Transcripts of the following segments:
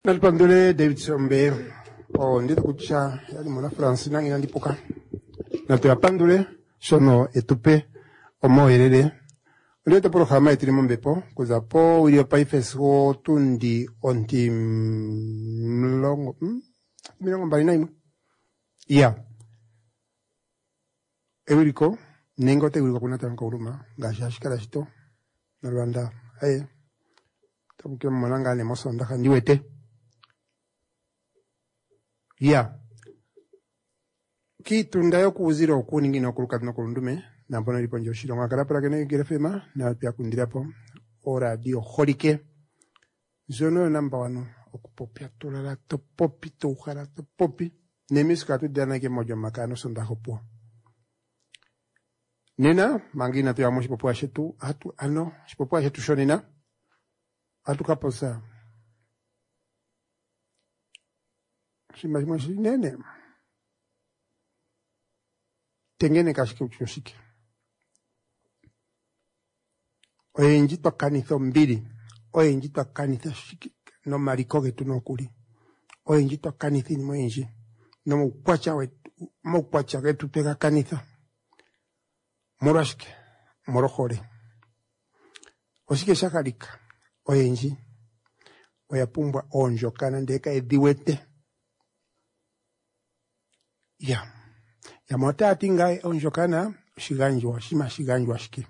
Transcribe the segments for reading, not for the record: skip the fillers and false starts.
Nel pandole David Sombe ndito kucha yali mwana France nangi nandipoka nato ya pandole sono etupe omoerere ndito programa etiri mombepo kuza po wilio paifeso tundi onti mlongo milongo mbali na imwe ya ewiriko nengo te wiriko kuna tanka uruma ngashashikala shito na Rwanda tabuke mwananga ne mosonda kandiwete ya kitunda yo kuzira okuningi nokuluka nokulundume nampona lipo njoshiro ngakarapala kene gerefema na pia kundirapo o radio holike zono namba wano okupopia tulala to popi to ukhara to popi nemiska tu dana ke mojo makano sonda hopo nena mangina tu amoshi popo ashetu atu ano popo ashetu shonina atu kaposa Shimajimo nene tengene kashike uchoshike oyenjitwa kanitha mbili oyenjitwa kanitha shike no marikoge tunokuli oyenjitwa kanitha ni mwenji no mukwacha wetu pega kanitha morashike morohore oshike shakalika oyenji oyapumbwa onjo kana ndeka ediwete ya motati ngai onjokana shiganjwa shiki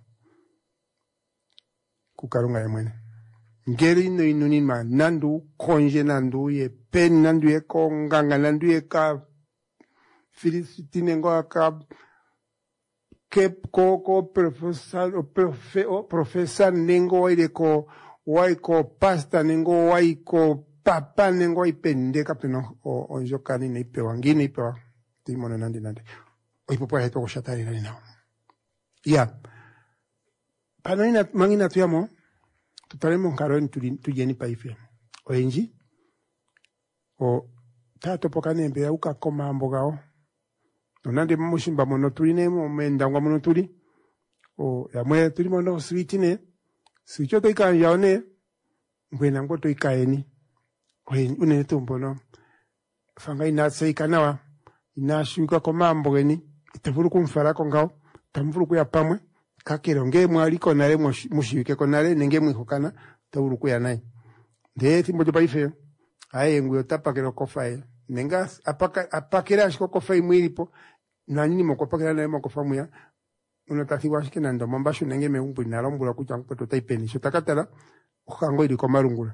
kukarunga yemwene ngeri no inuni ma nandu konje nandu ye pen nandu ye konganga nandu ye ka filisitine ngo ka kep ko professor nengo ile ko waiko pasta nengo waiko papa nengo ipende kapeno onjokani ne ipewa ngini ipewa timono nandi oipopo heto koshatari nani nao ya pano mangina tuyamo tutalemo nkaroni tujeni paife oenji o tato pokane mbe uka koma mbogao nonande mushimba mono tuli ne momendangwa mono tuli o ya mwe tuli mono switine sicho to ikanjaone ngwena ngoto ikaeni une tumbono fanga ina seikanawa inashuka ko mambo geni itavuru kumfara ko ngao tamvuru kuya pamwe kakero nge mwaliko nale mushike ko nale nenge mwihokana tavuru kuya naye de timbo de paife aye nguyo tapakero kofae nenga apakera shiko kofae mwilipo na nini mokopakera naye mokofamuya unotasiwa shike nando mambashu nenge meumbu nalombula kucha mpoto taipeni shotakatala okango iliko marungula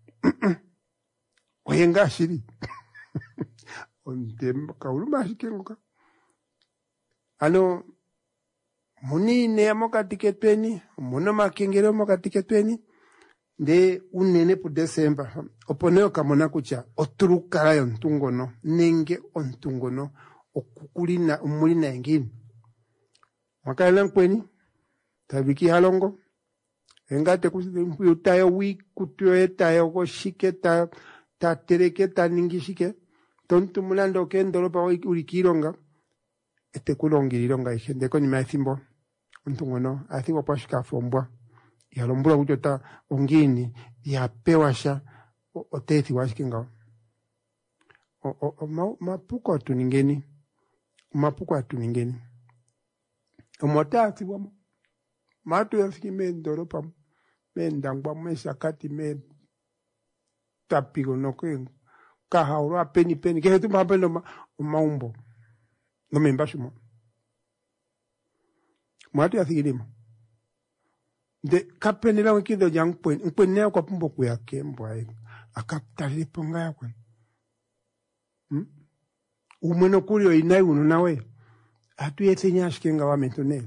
oyenga shiri ondem kauluma shikenguka ano munine yamokatiketweni muno makengero mokatiketweni nde unene pu December oponeo kamona kucha oturukala yo ntungono nenge ontungono okukulina umulina ngini mwakaela nkweni tabiki halongo engate kusitayo wikutuyo etayo ko shike ta tereke ta ningishike tontu mulando kendolopa ulikironga kulongirilonga ihende ko nyuma ethimbo ntungono athiwa pashika fombwa yalombula kujota ongini yapewasha otethi washikinga mapuko atuningeni omotati wamo matu yasikime ndolopa mendangwa mesakati me tapigo nokwengu kahauro apeni kehe tu mapendo maumbo no membashumo mwatu yathigirimo de kapenela wikido nkwenea kwa pumbo kuyake mbwa akaptali ponga yakwe umweno kulio inai unu nawe atu yetsenya shikenga wa mentone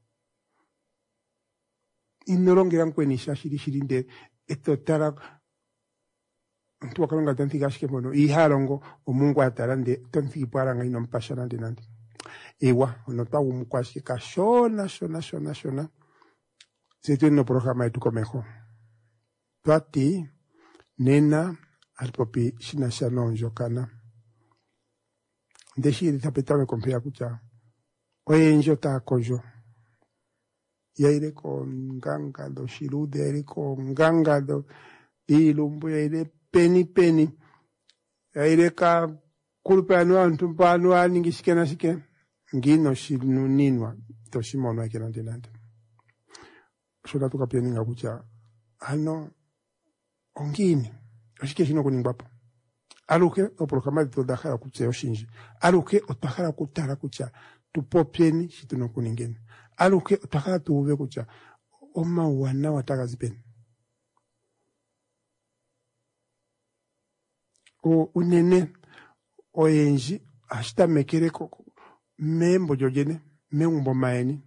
inolongira nkwenisha shirinde etotara ntu wakalonga tanti gashike mono ihalongo omungu atarande tanti paranga ino mpashana nandi ewa onota umukwashike kashona shona c'est no programa etu komejo twati nena alpopi shina shano njokana ndeshi tapetame kompea kucha oyenjo ta kojo yaire con ganga do shirude ere con ganga do ilumbu yaire peni. Yaireka kulupano antumpano aningishikena shike. Ngino shinuninwa. Toshimono ekirantinante. Shola tukapia ninga kucha. Ano, ongini. Oshike shino kuningwapo. Aluke, oprokamadi to dakara kuche oshinji. Aluke, otakara kutara kucha. Tupopieni, shituno kuningeni. Aluke, otakara tuuve kucha. Oma wana wataka zipeni. O unene, oenji, ashita mekere koko. Membo jojene, membo maeni.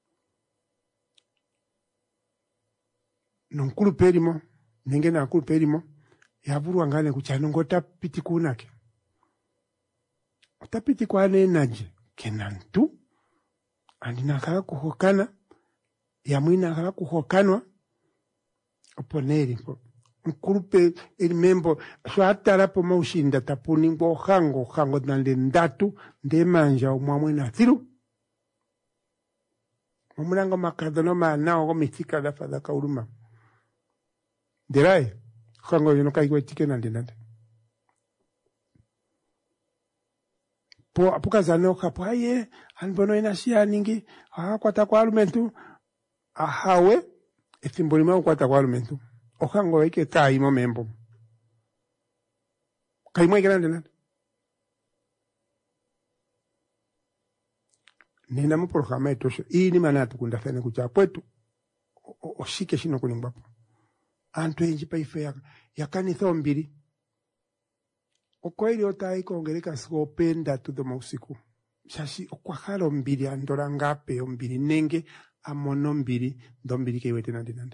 Nunkulu perimo, ningene akulu perimo. Yaburu angane kuchano ngota piti kunake. Otapiti kwa nenaje. Kenantu. Andina kala kuhokana. Yamuina kala kuhokanwa. Oponeri. Nkurupe elimembo. So atara po maushinda tapuni mbo hango nande ndatu. Nde manja umamwena thiru. Mumulango makadono maanao gomistika da fadaka uruma. Derai. Hango yono kai tike nande. Po apuka zano kapo aye anbono inasia ningi kwata kwa alumentu ahawe efimbolima kwata kwa alumentu ohango weke kaimo membo kaimo nande nina mu programa etosho ini manatu kundafene kucha kwetu oshike shino kuningbapo antu enji paife ya kanitha mbili okwaili otaiko ongereka sopenda tudo mausiku shashi okwahalo mbili andora ngape mbili nenge amono mbili ndo mbili kewete nande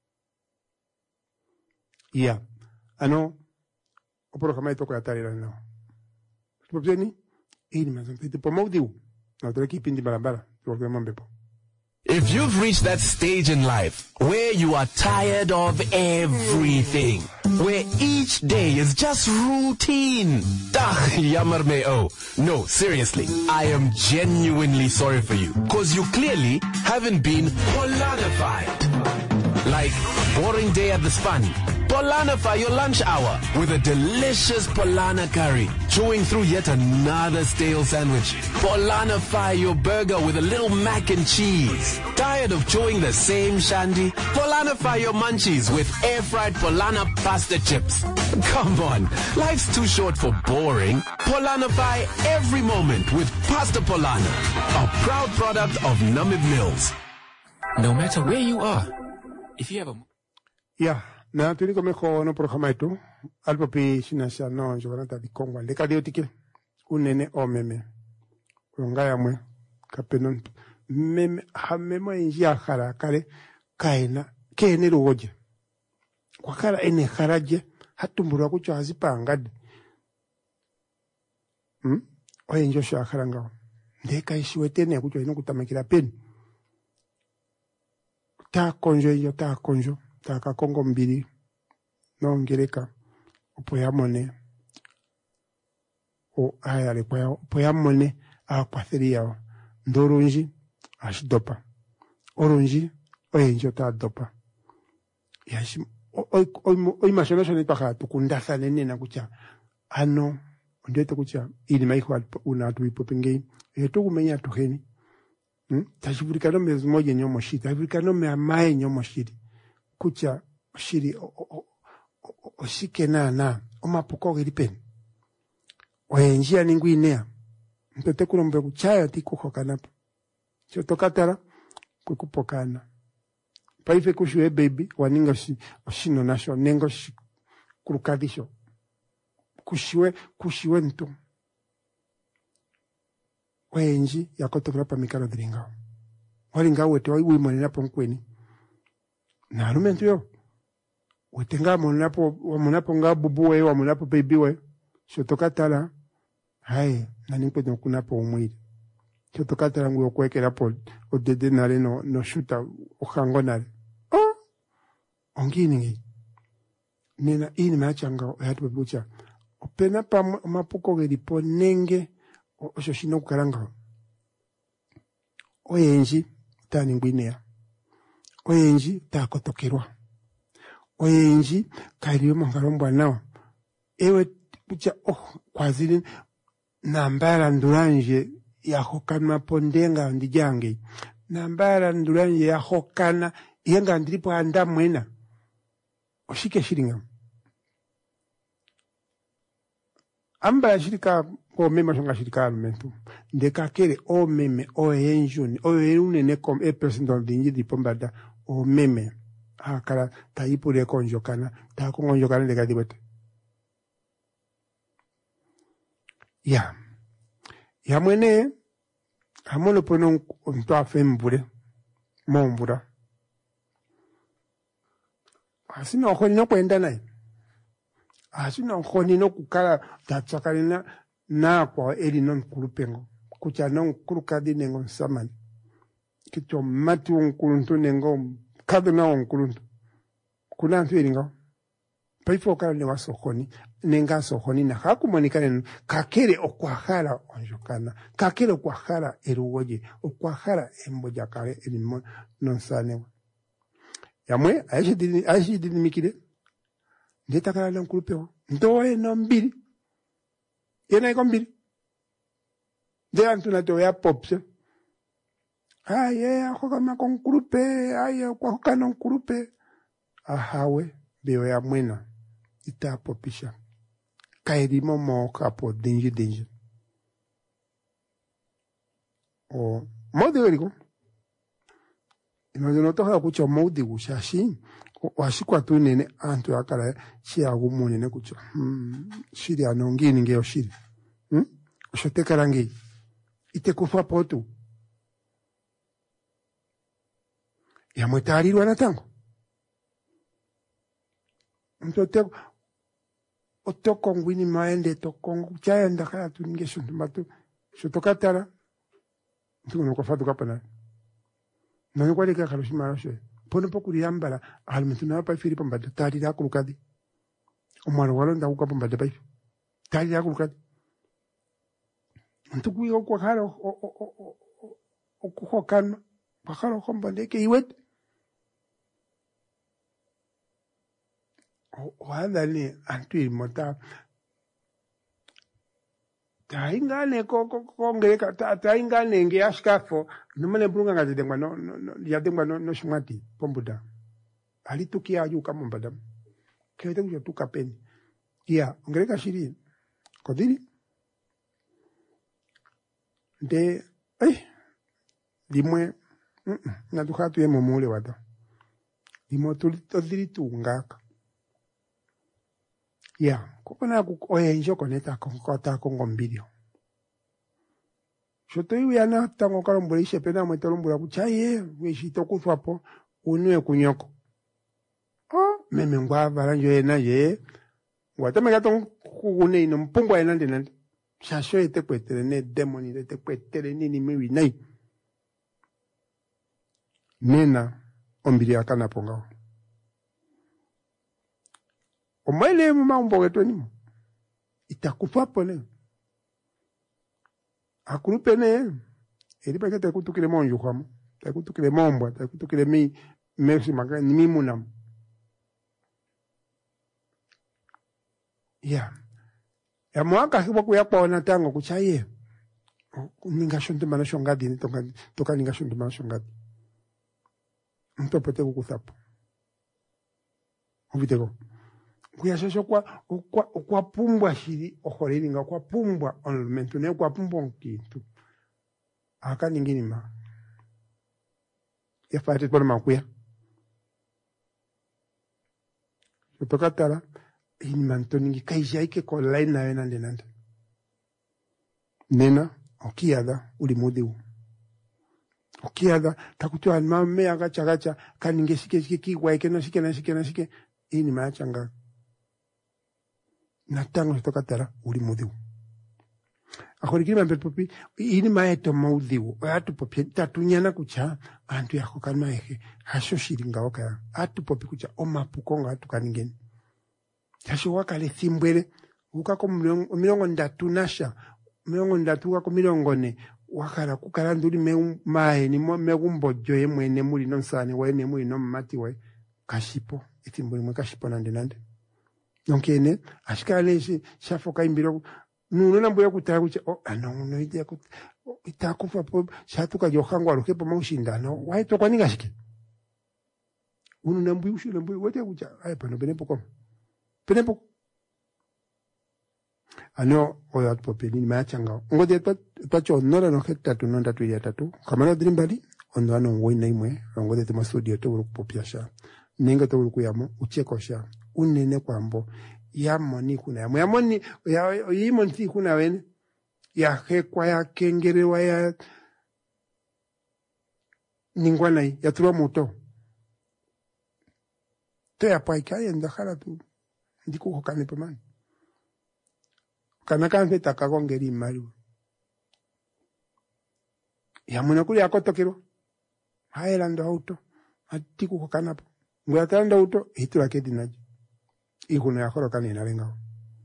ya ano oprograma itoko ya tari nao tupopjeni ini mazantite pomaudiu na tureki pindi barabara programa mbepo. If you've reached that stage in life where you are tired of everything, where each day is just routine, jammer me oh. No, seriously, I am genuinely sorry for you, cause you clearly haven't been Polanified. Like boring day at the span, Polanify your lunch hour with a delicious Polana curry, chewing through yet another stale sandwich. Polanify your burger with a little mac and cheese. Tired of chewing the same shandy? Polanify your munchies with air-fried Polana pasta chips. Come on, life's too short for boring. Polanify every moment with Pasta Polana, a proud product of Namib Mills. No matter where you are, if you have a... Yeah. Na tuliko meko no programa itu alpapi sinasha no joganata di Kongo le kadiotike unene o meme ngaya mwe kapenon meme hamemo injia khara kale kaina kene rugoje kwakala ene kharaje hatumbura kucho azipangade oyenjo sha kharanga ndeka ishiwetene kucho ino kutamakira peni ta konjo taka Kongo mbili nongereka opoyamone o ayale kwa opoyamone akwatheria ndorunji ashidopa orunji oyenjo ta dopa yashi oi mashono ni paka tukundasa nene kucha ano ndeto kucha ili maiko una tuipopengei eto kumenya tuheni tashivurikano mezumoje nyomo shiti tashivurikano me amaye nyomo shiti kucha shiri oshike na omapuko gilipeni oyenjia ninguinea mpete kulombe kuchaya tikuhokana chotokatara kukupokana paife kushwe baby waninga oshino nasho nengo kurukadisho kushiwe ntu oyenji yakotokera pa mikalo diringa walinga wete wimone po nkweni na alumentu yo wetenga wamunapo nga bubuwe wamunapo babywe shotokatala hai nanikwe nokunapo umwili shotokatala nguyo kwekera po odede nale no shuta ohango nale ongini nena ini machanga yatu bucha opena pa mapuko gelipo nenge osho shino kukaranga oyenji tani ngwinea oyenji takotokerwa oyenji kairiyo mangarombo nawa ewe kucha kwazili nambara nduranje ya hokana pondenga ndijange nambara nduranje ya hokana yenga ndilipo anda mwena oshike shiringa amba shirika ko mema shonga shirika alumentu ndeka kere o meme o enjuni o unene kom president dingi dipombada o meme akala taipure konjokana ta konjokana ndeka dibete ya mwene amono pono onto afembure mombura asina okoni no kwenda naye asina okoni no kukala tatsakalina na kwa eli non kulupengo kucha non kulukadi nengo samani kicho mati onkuluntu nengo kadona onkuluntu kuna ntuiringa paifo kala ne wasokoni nenga sokoni na hakumonikana kakere okwahara onjokana kakere okwahara eruwoje okwahara emboja kale elimo nonsane yamwe ayishidini mikide ndeta kala lonkulupeo ndoe no mbili yena iko mbili de antuna to ya popse aye akokama konkulupe aye kwa kana nkulupe ahawe beo ya mwena itapopisha kairimo mo kapo dinji o modi weriko ino toha kucho modi gushashi washikwa tu nene antu yakala shi agumune ne kucho shiri anongini ngeo shiri shote karangi ite kufa potu ya mwetari wana tango mtote otoko ngwini maende tokongo chaya ndakaya tuninge shuntumatu shutokatara ntuno kwa kapana nani kwa leka karushimara shwe pono pokuri yambala almentu na pa firi pambada tari ya kulukadi omwaro walo nda ku pambada pai tari ya kulukadi ntukuyi kwa haro okuhokana bakaro kombande ke iwet wadani antu imota taingane kongereka taingane nge ashkafo nomane brunga ngazidengwa no yadengwa no shmati pombuda alitukia aju kama mbadam kete kujo tukapeni ya ongereka shiri kodili de dimwe na duhatu ye momule wada dimo tulitodiri tungaka ya kokona oye njoko neta konkota kongombvideo shoto yana tango kalombula ishe pena mwetolombula kuchaye weshito kuthwapo unwe kunyoko meme ngwa varanjo yena ye ngwatameka ton kugune ino mpungwa yena nde shasho ete kwetere ne demoni ete kwetere nini miwi nai nena ombili akana pongao omwele mambo getu nimo itakufa pone akulupene eri pakete kutukile monju kwamo takutukile mombwa takutukile mi merci maka ni mimunam ya mwaka hibo kuya pona tango kuchaye ninga shonto mana shongadi toka ninga shonto mana shongadi mtopote kukuthapo ubiteko kuyashasho kwa pumbwa shiri ohorelinga kwa pumbwa onlumentu ne kwa pumbwa nkintu aka ningini ma ya fati pole makuya utokatala ini mantoningi kaija ike ko laina wena ndenanda nena okiada ulimudiu okiada takutua mame agacha kaninge shike kiwa ike na shike ini maachanga natango tokatara uli mudhiu akhorikiri mambe popi ini maeto maudhiu atu popi tatunyana kucha antu yako kana ehe hasho shiringa oka atu popi kucha omapukonga atu kaningeni hasho wakale thimbwele ukako milongo ndatu nasha milongo ndatu wako milongo ne wakala kukala nduli mae ni megumbojo yemwene muli nonsane wene muli no mati we kashipo itimbuli mwe kashipo nande Donc ene ashikale shafoka imbiro nuno nambuya kutaya kucha no ide itakufa po shatuka johangwa lokepo maushindano waito kwa ninga shike unu nambuya ushule mbuya wote kucha pano benepo ano oya popeni machanga ngode twacho nora no hekta tunonda tuya tatu kamano drimbali ondo ano ngwina imwe ngode tuma studio to kupopiasha ninga to kuyamo uchekosha unene kwambo ya moni kuna ya moni ya yimoni kuna wene ya hekwa ya kengerewa ya ningwana ya tuwa moto to ya paika ya ndakhala tu ndiku hokane pemani kana kanfe takagongeri maru ya mona kuli akotokero haelando auto atiku hokanapo ngwatanda auto hitula kedinaji ikuna ya khoro kanina lenga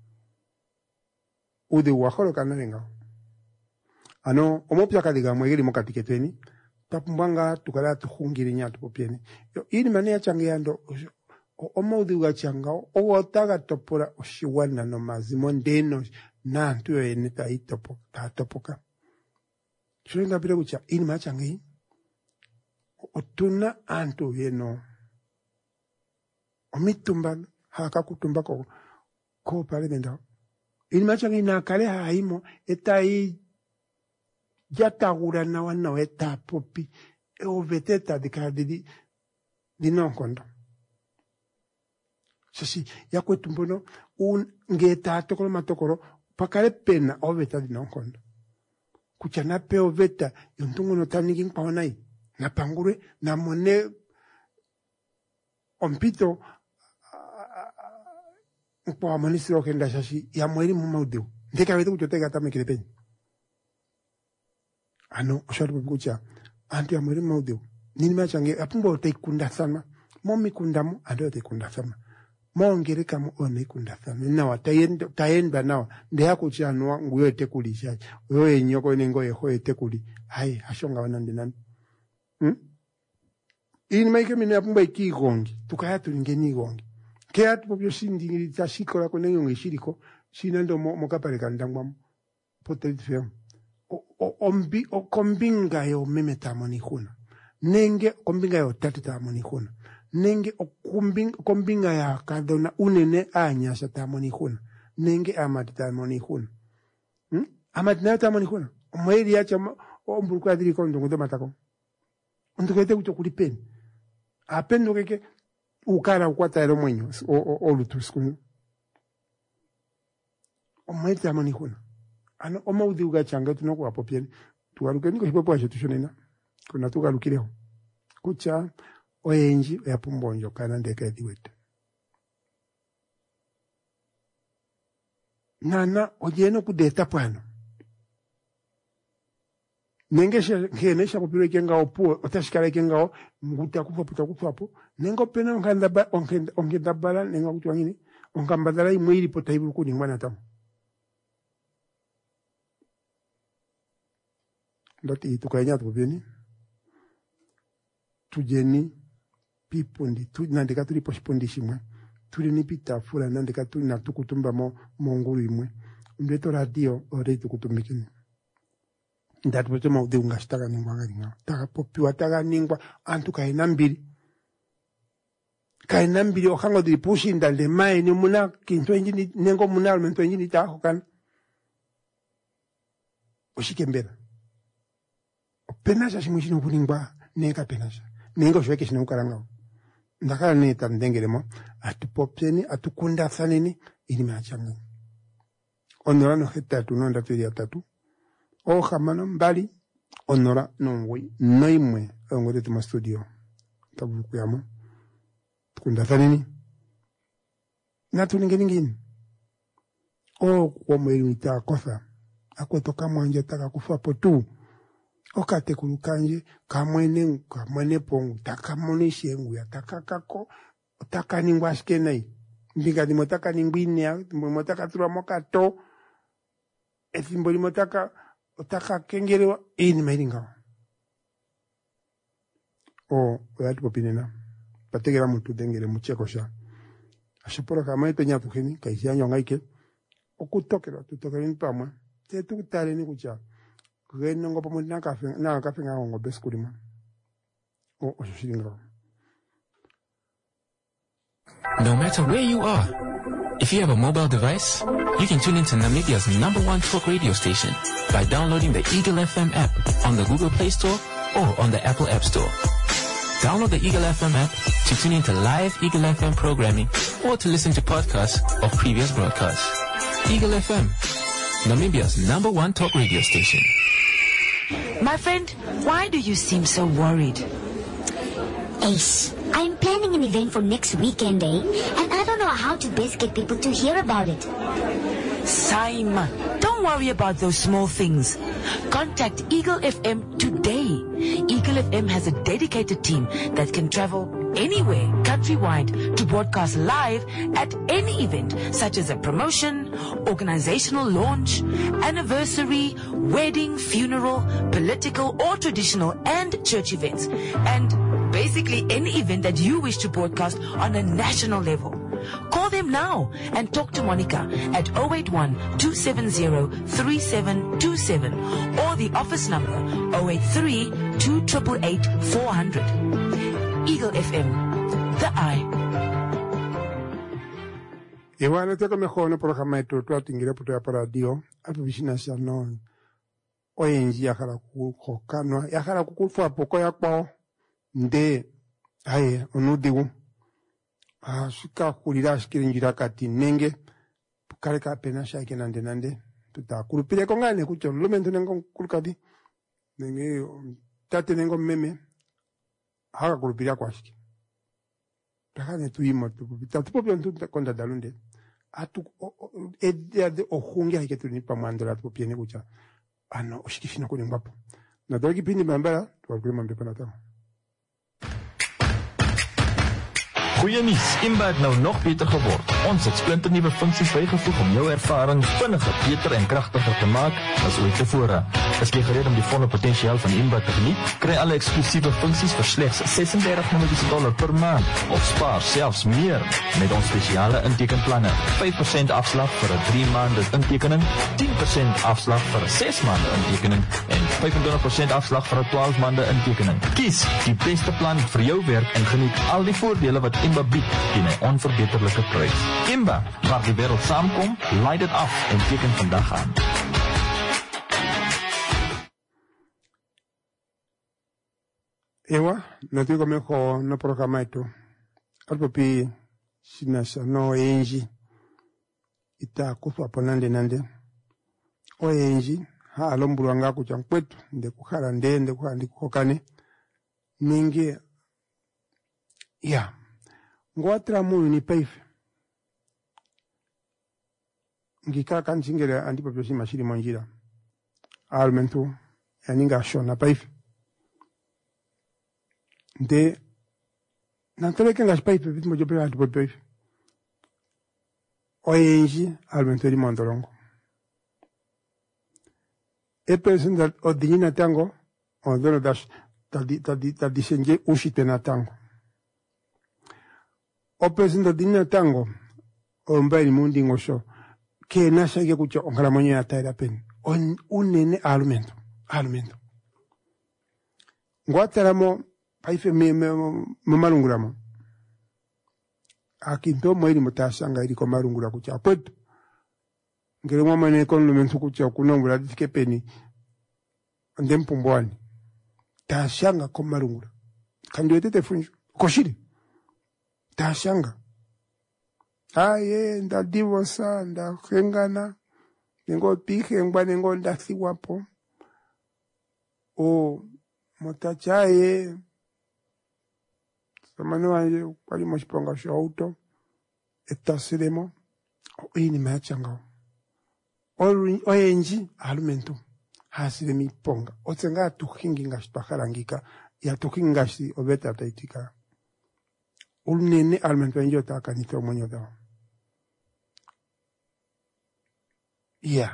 udi wa khoro kanina lenga ano omopya kaliga mwegeri mokatiketeni tapumbanga tukala tuhungiri nyatu popieni yo ini mane ya changeyando omaudi wa changao otaga topora oshiwana no mazimo ndeno na ntu ene topoka shwenga bila kucha ini machangi otuna antu yeno omitumba haka kutumba ko pale nenda ini machangi na kale haimo etai jatagura na wana weta popi oveteta dikadidi dinonkondo sasi yakwe tumbono ngeta tokolo matokoro pakale pena oveta dinonkondo kuchana pe oveta yontungo no taniki mpaonai na pangure na mone ompito kwa manisiro kenda sasi ya mweri mumaudeu ndeka wetu kuchoteka tame kilepeni ano osharu kucha antu ya mweri mumaudeu nini machange apumbo teikunda sana momi kundamu ando teikunda sana maongere kama one kunda sana nawa tayenda nawa ndeya kuchanwa nguyo tekulisha wewe nyoko nengo yeho tekuli hai hashonga wanande nani ini maike mine apumba ikigongi tukaya tulingeni gongi ke atu popyo sindi tashikola ko nengo ngishiriko sinando mokapale kandangwa potet fem ombi kombinga yo memeta moni khuna nenge kombinga yo tatita moni khuna nenge kombinga ya kadona unene anyasha tamoni khuna nenge amati tamoni khuna amati na tamoni khuna omweli yacha omburuku adiri ko ndongo matako ndokete kucho kulipeni apendo keke ukara ukwata ero mwenyo olutusku omweli tamoni khuna ano omaudi ugachanga tunoko apopieni tugaruke niko hipopo acho tushonena kuna tugarukireho kucha oyenji ya pumbonjo kana ndeka ediwete nana ojeno kudeta pano nengesha kenesha popiro kenga opu otashikala kenga nguta kufa hapo nengo pena ongenda bala nenga kutwangini ongambadala imwiri potaibu kuni mwana tamu ndoti tukanya tubeni tujeni pipondi tu nandika tuli pospondi shimwe tuli ni pitafula nandika tuli na tukutumba monguru imwe ndeto radio ore tukutumikini ndatu pote maude ungashitaka ningwa ngaringa taka popiwa taka ningwa antu kaina mbili okango dili pushi ndalde mae ni muna kintu enjini nengo muna almento enjini taho kan oshike mbela penasha shimwishino kuningwa neka penasha ningo shweke shina ukaranga ndakala neta ndengeremo atupopeni atukunda sanini ili machanga onora no heta tunonda tuya tatu o jamano mbali onora nongwe noimwe ngode tuma studio tabukuyamo tukunda sanini natuningeningini o kwa mweli kosa akwetoka mwanje taka kufa potu okate kulukanje kamwene pongu takamonishe nguya takakako takaningwa shikenai mbinga dimotaka ningwine motaka tura mokato esimbo limotaka otaka kengerewa ini mairinga o oyatu popinena pategera mutu dengere muchekosha Ashipora kama ipenya tukini kaisia nyonga ike okutokera tutokera pamwe te tukutale ni kucha kugenda ngo pamwe na kafe ngo beskulima o oshiringa. No matter where you are, if you have a mobile device, you can tune into Namibia's #1 talk radio station by downloading the Eagle FM app on the Google Play Store or on the Apple App Store. Download the Eagle FM app to tune into live Eagle FM programming or to listen to podcasts of previous broadcasts. Eagle FM, Namibia's #1 talk radio station. My friend, why do you seem so worried? Ace, I'm planning an event for next weekend, and I don't know how to best get people to hear about it. Saima, don't worry about those small things. Contact Eagle FM today. Eagle FM has a dedicated team that can travel anywhere countrywide to broadcast live at any event, such as a promotion, organizational launch, anniversary, wedding, funeral, political or traditional and church events, and basically any event that you wish to broadcast on a national level. Call them now and talk to Monica at 081-270-3727 or the office number 083-288-400. Eagle FM, the eye. Ewana teka mehono programa yetu twatingira puto ya paradio apo bishina shanon oyenji yakala kukokanwa yakala kukufa poko yakpo nde aye onudigu shika kulira shikirinjira kati nenge kale ka pena shake nande tutakulupire kongane kucho lumento nengo kulukadi nenge tate nengo meme haka kulupira kwashiki takane tuimo tupopyo ntu konda dalunde atu edde ohungi haiketu nipa mandora tupopiene kucha ano oshikishina kule mbapo na dogi pindi mambara tuwakule mambepa na tao. Goeie nuus, Imba het nou nog beter geword. Ons het splinternuwe funksies bygevoeg om jou ervaring vinniger, beter en kragtiger te maak as ooit tevore. Is jy gereed om die volle potensiaal van Imba te geniet? Kry alle eksklusiewe funksies vir slegs $36 per maand of spaar selfs meer met ons spesiale intekenplanne. 5% afslag vir 'n 3 maande intekening, 10% afslag vir 'n 6 maande intekening en 25% afslag vir 'n 12 maande intekening. Kies die beste plan vir jou werk en geniet al die voordele wat Imba bied teen 'n onverbeterlike prys. Imba, waar die wêreld saamkom, laai dit af en teken vandag aan. Ewa, natuko meko no programa yetu. Alpopi sinasha no enji ita kufa nande. O enji ha alombulu anga kucha kwetu nde kukhala ndende kuhandi kukokane ningi ya ngwatra muyu ni paife ngikaka nchingere andipa pyoshi mashiri mwanjira almentu yaninga shona paife nde nanteleke nga paife bitimo jopera antipa paife oyenji almentu eri mondolongo person odinina tango ondono dash tadisenje ushite na tango o person odinina tango ombaili mundi ngosho ke nasha kucha ongala mwenye ataira pen unene alumento ngwataramo paife malunguramo akinto mweli mutashanga iliko malungura kucha kwetu ngere mwamane konlumentu kucha kunongula dike peni ndempumbwani tashanga ko malungura kandi wetete funju koshiri tashanga aye ndadivosa ndakengana nengo pike ngwa nengo ndasiwapo o motachaye samano wanje kwali moshiponga sho auto etasiremo ini machanga oyenji alumento hasire miponga otsenga tukinginga shpakarangika ya tukinga shi obeta taitika ulnene alumento enjo takanito monyo da yeah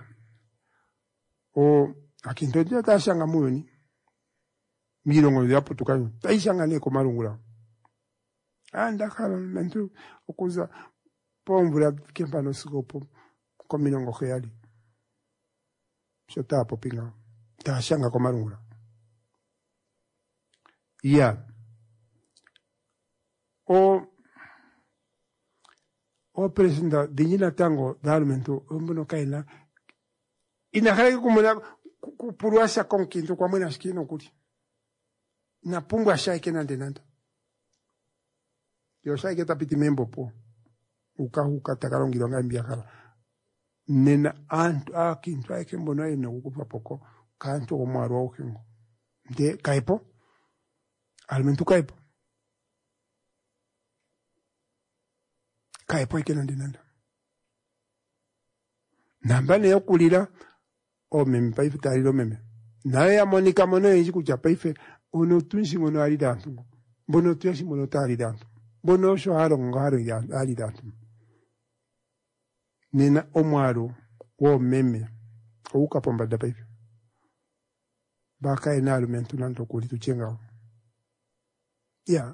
o akintoja tashanga muyoni mirongo yapo tukanyo taishanga neko marungura anda kala mentu okuza pomvula kempa no sikopo kominongo kheyali shota popinga ta shanga komarungula ya o presenta dinyina tango dalmento mbono kaina inakale kumuna kupuruasha konkinto kwa mwena shikino kuti na pumbu ashaike nanda yo shaike tapiti membo po uka takalongiro ngambia kala nena antu akintu aike mbono ene ukupa poko kanto omwaro okengo nde kaipo almentu kaipo ike nanda nambane yokulira o meme paife talilo meme naye ya monika mono yinji kucha paife ono tunshi mono ali dantu bono tunshi mono tali dantu bono sho haro ngaro ya ali dantu nena omwaro wo meme ouka pomba da paife baka ina alumentu nanto kuli tuchenga ya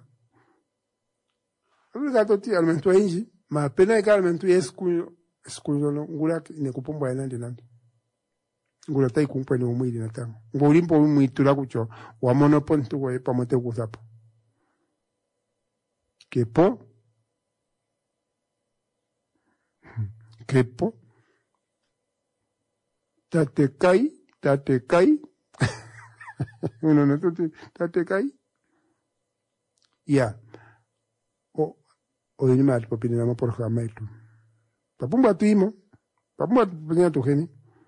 Aluka toti alumentu yinji ma pena ika alumentu yesku ngula ne kupomba ya nandi ngula tai kumpwe ni umwili na tango ngulimpo umwitula kucho wa monopontu wa epa mote kuzapo kepo tate kai uno no tuti tate kai ya o ni mal popini na por jamaitu papumba tuimo papumba penya tukeni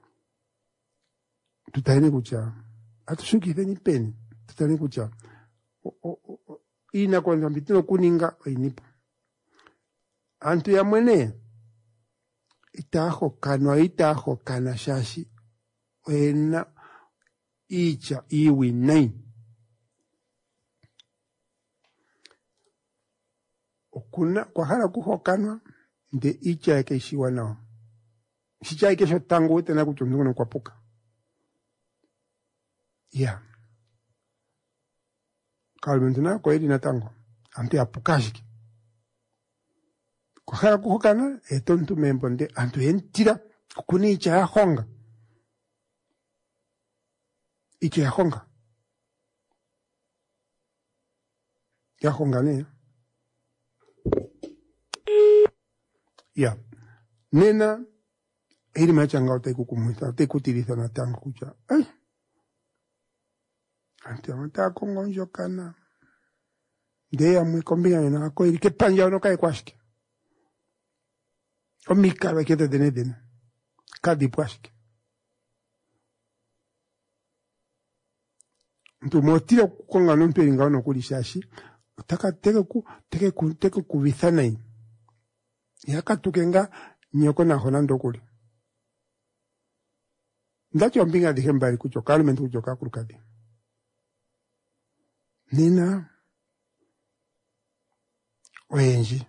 tutahini kucha atushuki theni peni tutahini kucha ina kwanza mbitino kuninga inipo antu ya mwene itaho kana shashi wena icha iwi nai okuna kwa hala kuhokanwa nde icha yake ishiwa nao shicha yake sho tangu tena kuchumzungu kwa puka ya kalmentuna kwa hili na tango ante apukashiki kwa hala kuhokana etontu membonde antu entira kuni icha ya honga ya honga ne ya nena hili machanga utaiku kumwita utaiku utiliza na tango kucha ante amata kongonjo kana ndeya mwikombinga na ako ili kepanja ono kai kwashike omika wakete dene kadi pwashike ntu motira kukonga nompe ingano kulishashi utaka teke kubithana hii yaka tukenga nyoko na honando kuli ndacho mbinga dihembari kuchoka alimentu kuchoka kurukadi nina oyenji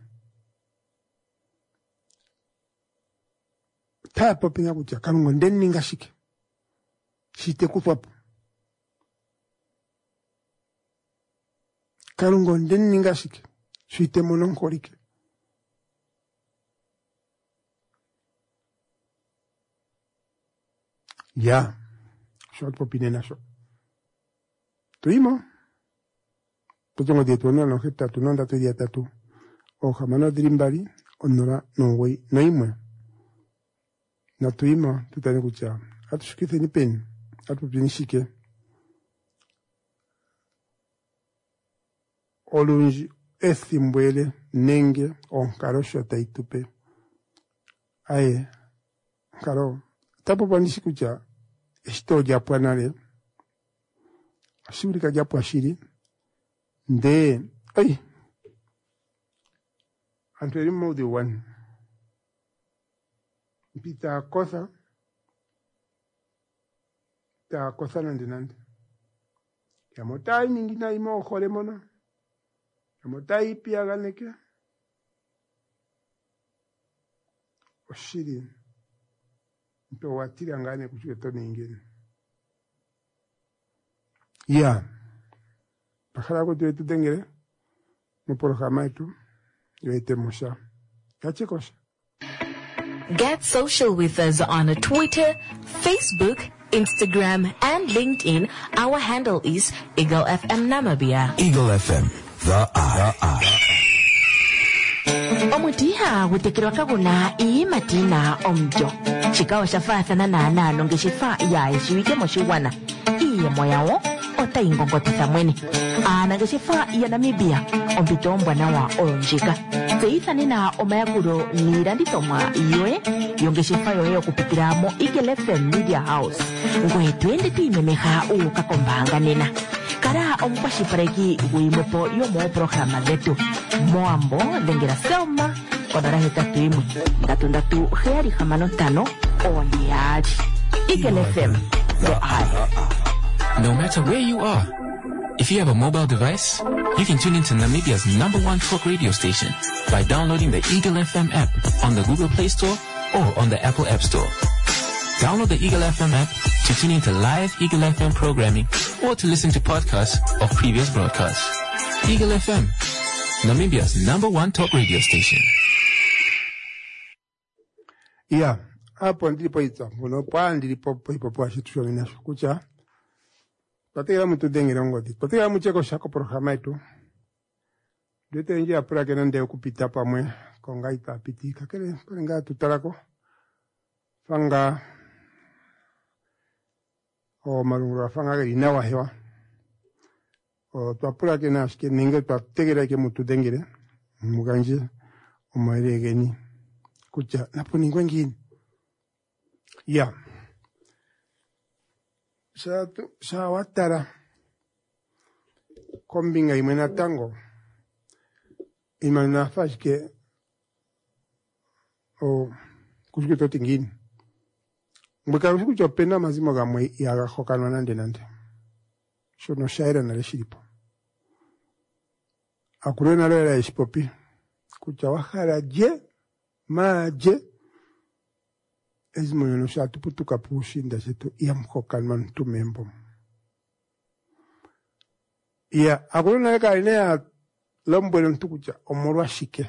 tapo pinga kucha kalungo ndeni ngashike shite kutwapo kalungo ndeni ngashike shite mononkolike ya shot popine nasho tuimo tutongo de tuona no heta tu nonda tu dia tatu o jamano drimbari onora no way no imwe na tuimo tutane kucha atushikite ni pen atupinishike olunji ethimbwele nenge onkaro shota itupe aye karo tapo panishi kucha esto japwa nale ashuri ka japwa shiri nde ay anteri mode one pita cosa ta cosa nande ya motai mingina imo khole mona ya motai pia ganeke oshiri mpe watiri angane kuchweto ningine ya pakhala ko tuwe tutengere mo programa etu yoete musha kachekosha Get social with us on Twitter, Facebook, Instagram, and LinkedIn. Our handle is Eagle FM Namibia. Eagle FM, the eye. Omutiha wutekirwa kaguna imatina omjo. Chikawa shafathana na nano ngeshifa ya ishiwike moshiwana. Iye moyawo ota ingongotitha mwene. Ngeshifa ya Namibia ompito mbwana wa onjika. Feithani na omayakuro niranditoma yoe yongeshifa yoe okupitira mo Eagle FM Media House. Ngwe twende tuimemeha ukakombanga nena. Kara omukwashipareki guimwepo yomo programa zetu. Moambo lengera Selma kodara hetatu imwe. Ngatundatu heari hamano tano ondiaji. Eagle FM, the eye. No matter where you are, if you have a mobile device, you can tune into Namibia's #1 talk radio station by downloading the Eagle FM app on the Google Play Store or on the Apple App Store. Download the Eagle FM app to tune into live Eagle FM programming or to listen to podcasts of previous broadcasts. Eagle FM, Namibia's #1 talk radio station. Yeah, hapo ndilipo ita. Unopa ndilipo ipopoa shitu nasho kucha. Patira mtu dengera ngoti. Patira mcheko shako programa itu. Dete nje apura kenande okupita pamwe kongaita pitika kele parenga tutarako. Fanga o marungura fanga inawa hewa. O twapura kenashke ninge twategera ke mtu dengere. Muganje o maregeni. Kucha napo ningwengi. Yeah. Sa watara kombinga imena tango imana fashke o kushikito tingini mbaka kucho pena mazimo gamwe ya hokano nande shono shaira na leshilipo akurena lera eshipopi kucha wahara je maje ezimo yono shatu putuka pushinda shetu iya mhokalman tumembo. Iya, akuruna leka inea lombwele ntukucha omorwa shike.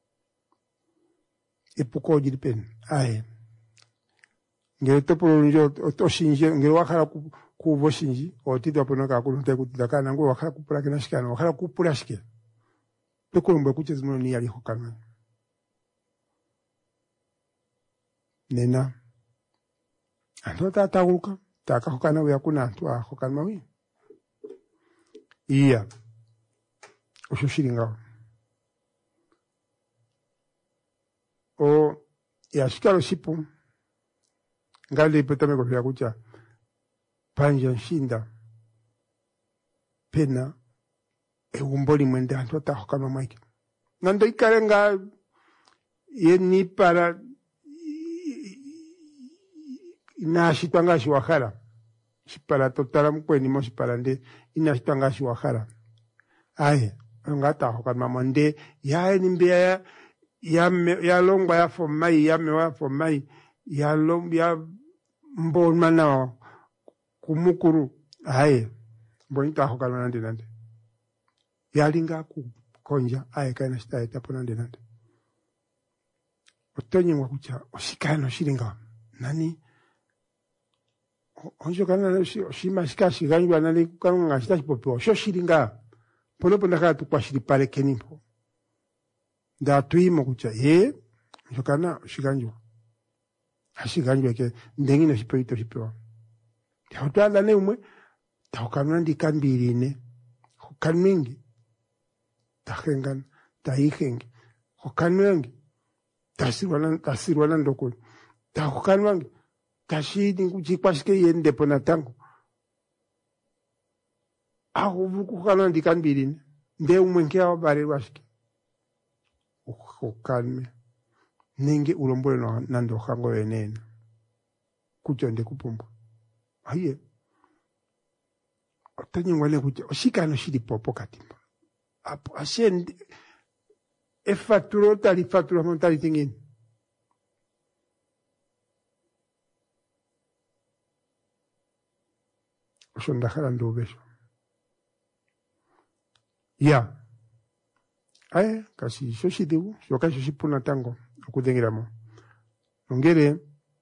Epuko jiripen, ae. Ngere topolo njo oshinje, ngere wakala kubo shinji, otito waponoka akurunte kutitaka, nangu wakala kupura kena shikana, wakala kupura shike. Peko mbwe kuche zimono ni yali hokalman. Nena anto tataguka takahokana yakuna antu ahokana wi iya ushushiringa o yashikalo sipo ngali petame ko yakucha panja shinda pena eumboli mwende antu tahokana maiki nando ikarenga yeni para inashitwanga shiwahara shipara totala mkweni mo shipara nde inashitwanga shiwahara aye ngata hokana mande ya nimbe ya longwa ya fomai ya mewa fomai ya long ya mbona na kumukuru aye bonita hokana nande ya linga ku konja aye kana shitaita ponande nande otonyi mwakucha oshikano shilinga nani onjo kana shima shikashi ganjwa nali kanga shitashi popo sho shilinga pono ndaka tukwashiri pale kenipo nda tuimo kucha onjo kana shiganjwa ashiganjwa ke ndengino shipoito shipewa hotala ne umwe taukana ndikambirine hokanmingi tahengan taihengi hokanwengi tasirwana ndoko tahokanwangi tashidi kuchikwashike yende pona tango ahuvuku kana ndikambirine nde umwenke abare washike hokanme ninge ulombole nando hango yenene kuchonde kupumba aye otanyi ngwale kucha oshikano shiri popo katimba apo ashende fatura montali tingini oshondakhala ndobesho ya aye kasi shoshidibu shoka shoshipuna tango okudengiramo Ongere,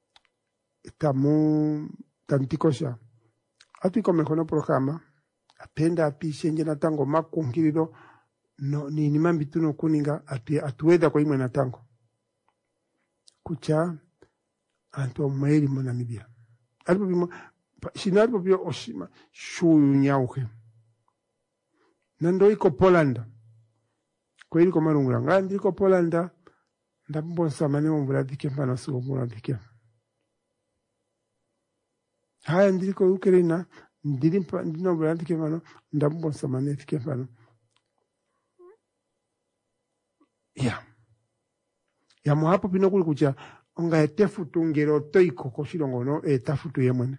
tantikosha. Atu iko mekono programa, apenda api shenje na tango makungiriro, no, ni mambitu no kuninga, atueda kwa imwe na tango. Kucha, anto maeri mo Namibia. Alipo bimo, sinalipo bio oshima, shuyu nyauke. Nando iko Polanda. Kwa iliko marungula. Ngandi iko Polanda, ndambonsa manemo mbuladike mpano suko mbuladike. Haya ndiliko Ukraina, ndino mbuladike mpano, ndambonsa manetike mpano. Ya muhapo pino kuli kucha, onga etefutu ngero toiko koshirongo no, etafutu yemwene.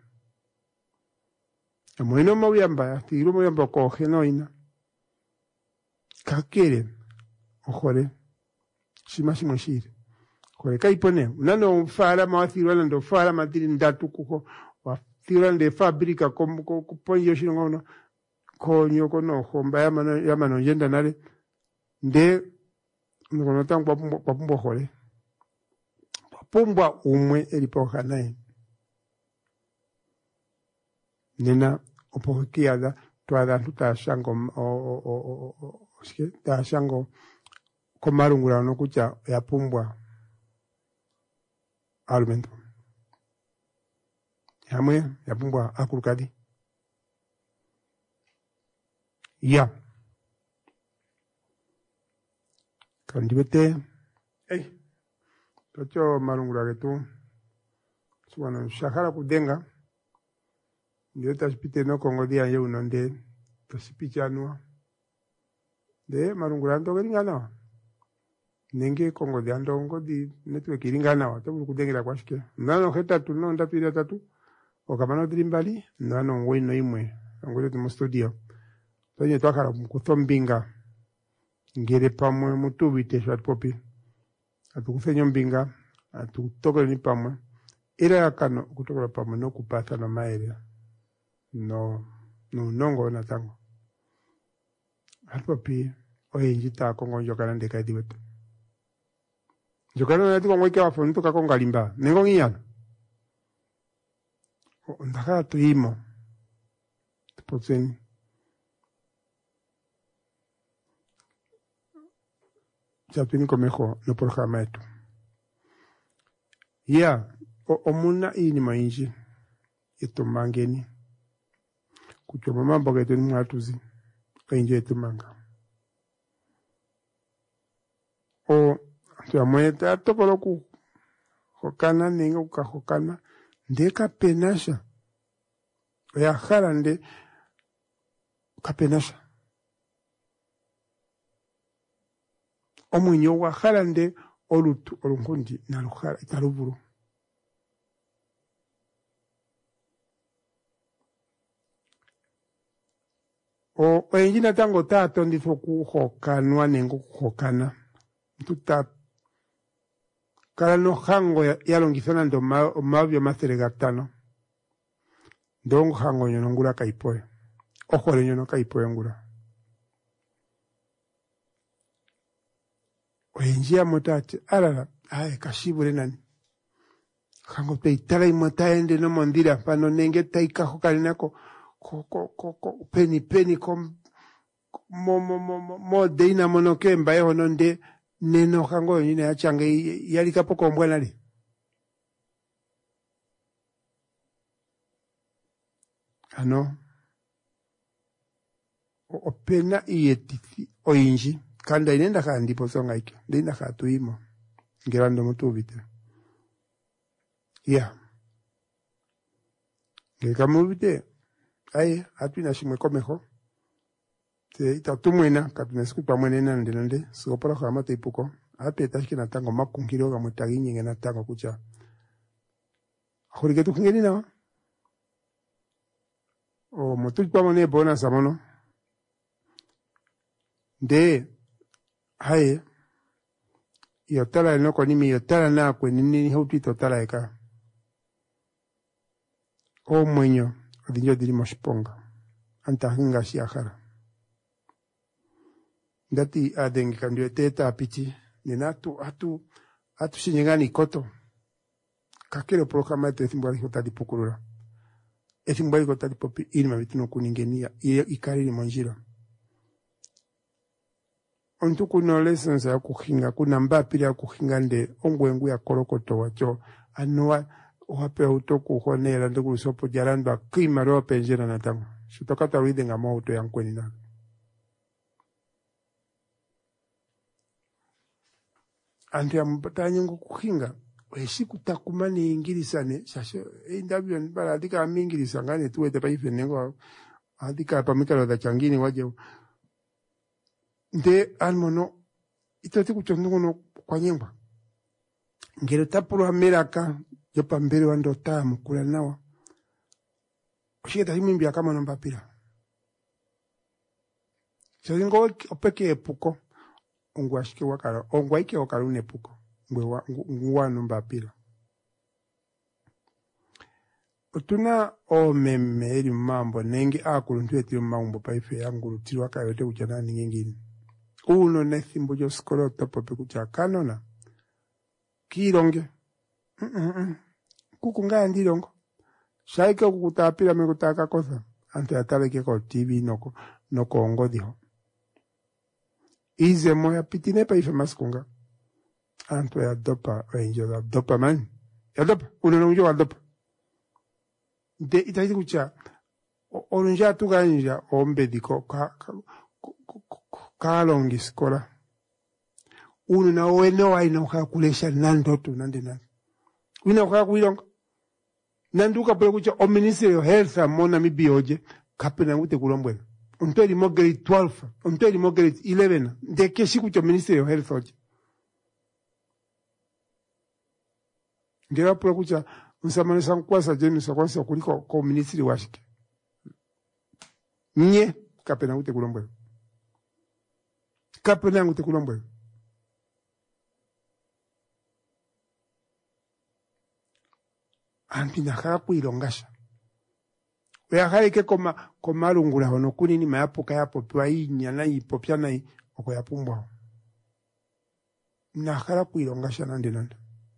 Ya mweno mawiyamba, tiru mawiyamba kohe no ina. Kakere, ojore, shimashimo shiri. Kore kaipone, unano fara mawathiruana ndo fara matiri ndatu kuko, wathiruana de fabrika kuponyi yoshirongo no, konyo kono, homba yamano yenda nare, nde, nkono tangu papumbo jore. Papumbwa umwe elipoka nae. Nena, opokiada, tuada tuta shango, ta shango, komarungura no kucha, ya pumbwa. Almento. Yamwe, ya pumbwa, akurukadi. Ya. Kandibete, tocho marungura getu, suwana, shakara kudenga, ndio tasipite no kongodia ye unonde, tasipicha anua. De marungura ndo geringana. Nenge kongodia ndo ngodi netwe kiringana, tabu kudengira kwa shike. Nano heta tu no ndatu ila tatu, okamano dirimbali, nano ngoi no imwe, ngoi tumo studio. Tonye twakara mkuthombinga. Ngere pamwe mutubi te shwat popi. Atukufenyo mbinga, atukutokole ni pamwe. Ira yakano kutokole pamwe no kupata na maere. No nongo na tango. Popi, oye njita kongo njokana ndeka ediwetu. Njokana ndeka kongo ike wafo nituka konga limba. Nengo ngiyana. Ndakara tuimo. Tupotseni. Chapini komejo no programa yetu. Ya, omuna ini mainji. Ito mangeni. Kuchoma mambo getu ni mwatuzi. Kainje ito manga. Tuamweta tokolo ku hokana ninga ukahokana. Ndeka penasha. Ya harande kapenasha. Omwenyo wa harande olutu olunkondi na luhara italuburu. Enjina tango tato ndifo kuhokanwa nengo kuhokana. Tuta kala no hango yalongithana ndo mavyo matheregatano. Ndongo hango nyonongula kaipoe. Ohole nyono kaipoe ngula. Oyenjia motati, alala, kashibure nani. Hango te itala imotaende no mondira, pano nenge taika hokarinako, peni mo deina monoke mbae hononde, neno hango yine achange, yalika poko mbwanali. Ano, opena iyetithi, oyinji, kanda inenda kandi posonga ike. Denda khatu imo. Ngerando mutubite. Ya. Ngeka mubite. Aye, hatu inashimwe komeho. Te itatumwena, katuna sikupa mwene nande. Sikopala kwa mata ipuko. Hatu etashike na tango makunkiro ga mutagi nge na tango kucha. Ahuriketu kingeni na wa? O mutulipa mwene bona samono. De hae yotala enoko nimi yotala na kwe nini hauti totala eka o mwenyo adinyo diri moshiponga anta hinga shiahara ndati adengi kandiyo teta apichi nina atu shinyengani koto kakele programa yetu ethimbo liko tali pukulula. Ethimbo liko tali popi ilima vitino kuningenia ikariri monjira. Ontu kuno lessons ya kuhinga, kuna mbapili ya kuhinga nde ongwengu ya korokoto wacho. Anuwa wape utoku honela ndugu sopo jaranda kima roa penjera na tango. Sutokata ruide nga mauto ya nkweni na. Ante ya mpatanya ngu kuhinga. Weshi kutakumani ingilisane. Sasho, indabio nipala adika ami ingilisangane tuwe tepa ife nengo. Adika pamikalo da changini waje. Nde almono itoti kuchonduno kwa nyemba. Ngelo tapuru hameraka yopa mbele wando tamu kula nawa. Ushiketa himu mbia kama nombapira. Chazingo opeke epuko. Ongwashike wakara. Ongwaike wakara unepuko. Ngwa nombapira. Utuna o memeri mambo nengi akuluntuwe tiri mambo paife yangu tiri waka yote uchana ningingini. Uno nethimbo jo skoro topo kucha kanona. Kironge. Kukunga ndirongo. Shaike kukutapira mekutaka kosa. Anto yataleke ko TV noko ongodiho. Ize moya pitine pa ife maskunga. Anto ya dopa range ya dopa man. Ya dopa. Uno wa dopa. De itaiti kucha. Onja tuganja ombediko kalongi skola. Uno na weno wa ina ukakulesha nandotu nandi. Wina ukakulonga. Nanduka pole kucha o Ministry of Health amona mibioje kapena ute kulombwela. Onteli mo grade 12, onteli mo grade 11. Ndeke shikucha Ministry of Health oje. Ngira pole kucha unsamane sankwasa jenu sakwasa kuliko ko Ministry washike. Nye kapena ute kulombwela. Kapena ute kulombwela. Anti nakara kuilongasha. Weakare ke koma lungula hono kunini mayapoka yapo pwa inya na ipopya na oko yapumbwa. Nakara kuilongasha nande nande.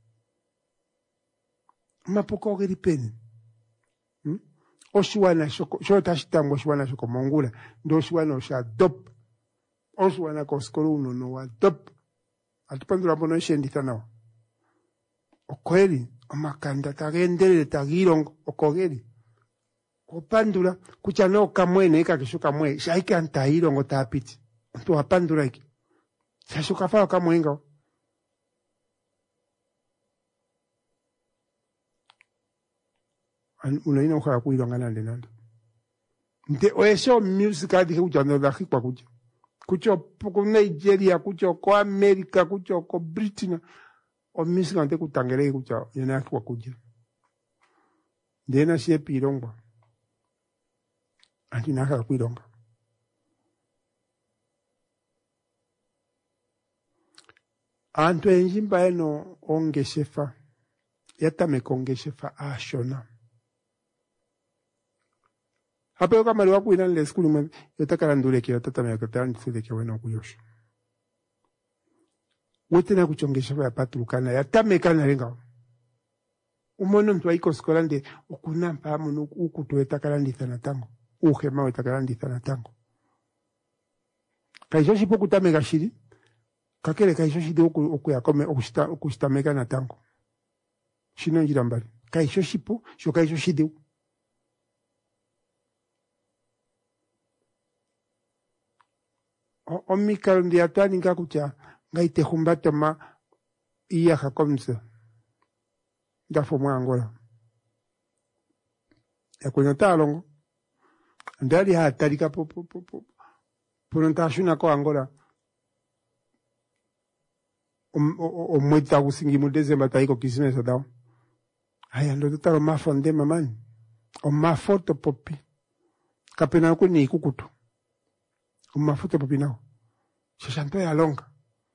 Mapoka ogeri peni. Oshuwana shoko tashitango oshuwana shoko mongula. Ndo oshuwana osha dop. Oshuwana koskoro uno no wa dop. Atupandura bono ishendita nao. Okweli. Omakanda tagendele tagirongo okogeri. Opandura kucha no kamwene eka kishuka mwe. Shaike antairongo tapiti. Ntu apandura iki. Shashuka fao kamwenga. Unaina ukara kuironga nande nande. Nte oesho music adi kucha no daki kwa kucha. Kucha ko Nigeria, kucha ko America, kucha ko Britain. O music ante kutangere kucha yana kwa kuja. Ndena shepi irongwa. Anti naka kuironga. Anto enjimba eno onge shefa. Yata mekonge shefa ashona. Hape yoka mariwa kuina nile skuli mwe. Yota karandule kia tata mea katara nifule kia wena kuyosho. Wete na kuchongesha ya patrukana ya tamekana renga. Umono mtu waiko skolande ukunampa amu ukutuweta karandi thana tango. Uhema weta karandi thana tango. Kaishoshi poku tameka shiri. Kakele kaishoshi de ukuyakome ukushtameka na tango. Shino njirambari. Kaishoshi po, sho kaishoshi de. Omi karundi atani nga kucha. Ngai te humbata ma iya hakomse. Dafo mwa Angola. Ya kwenye talongo. Ndali hatarika Ponantashuna ko Angola. Mweta kusingi mu December taiko kisime sadao. Haya ndo tutaro mafonde mamani. Mafoto popi. Kapena ko ni kukutu. Mafoto popi nao. Shashanto ya longa.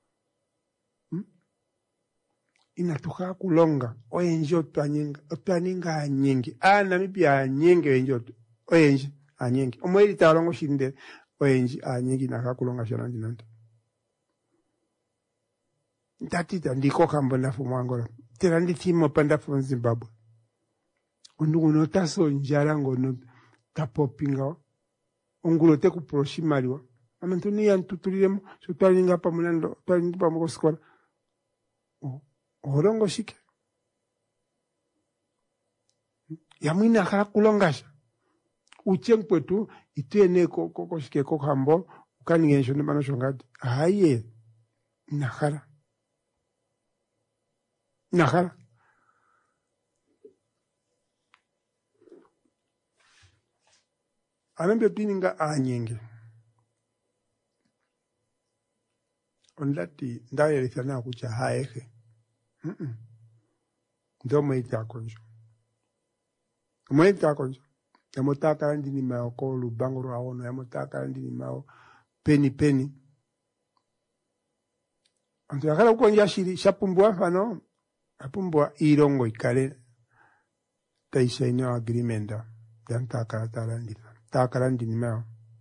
Inatuka kulonga. Oyenji otwaninga anyenge. Namipi anyenge oyenji oyenji anyenge. Omweli talongo shinde oyenji anyenge naka kulonga shanandi nante. Tatita ndiko kambo na fumu Angola. terandi thimo panda from Zimbabwe. Undugu notaso njarango no tapopinga. Ungulote kuproshimaliwa. Amantuni ya ntutuliremo. So twalinga pa mulando. Twalinga pa mwako skola. Orongo shike. Yamwina kala kulongasha. Uchengpwe tu. Ituene koko shike koko hambo. Ukani ngensho ne mano shongadi. Aye. Nakara. Nakara. Anambia pininga anyenge. Ondati ndaye lithana kucha haeke. Ndo mwita konjo. Mwita konjo. Yamotaka ndini mao ko lubango raono. Yamotaka ndini mao peni. Anto yakala ukonja shiri. Shapumbua fano. Shapumbua irongo ikale. Taisha ino agreementa. Yantaka tarandita. Takarandi ni mao.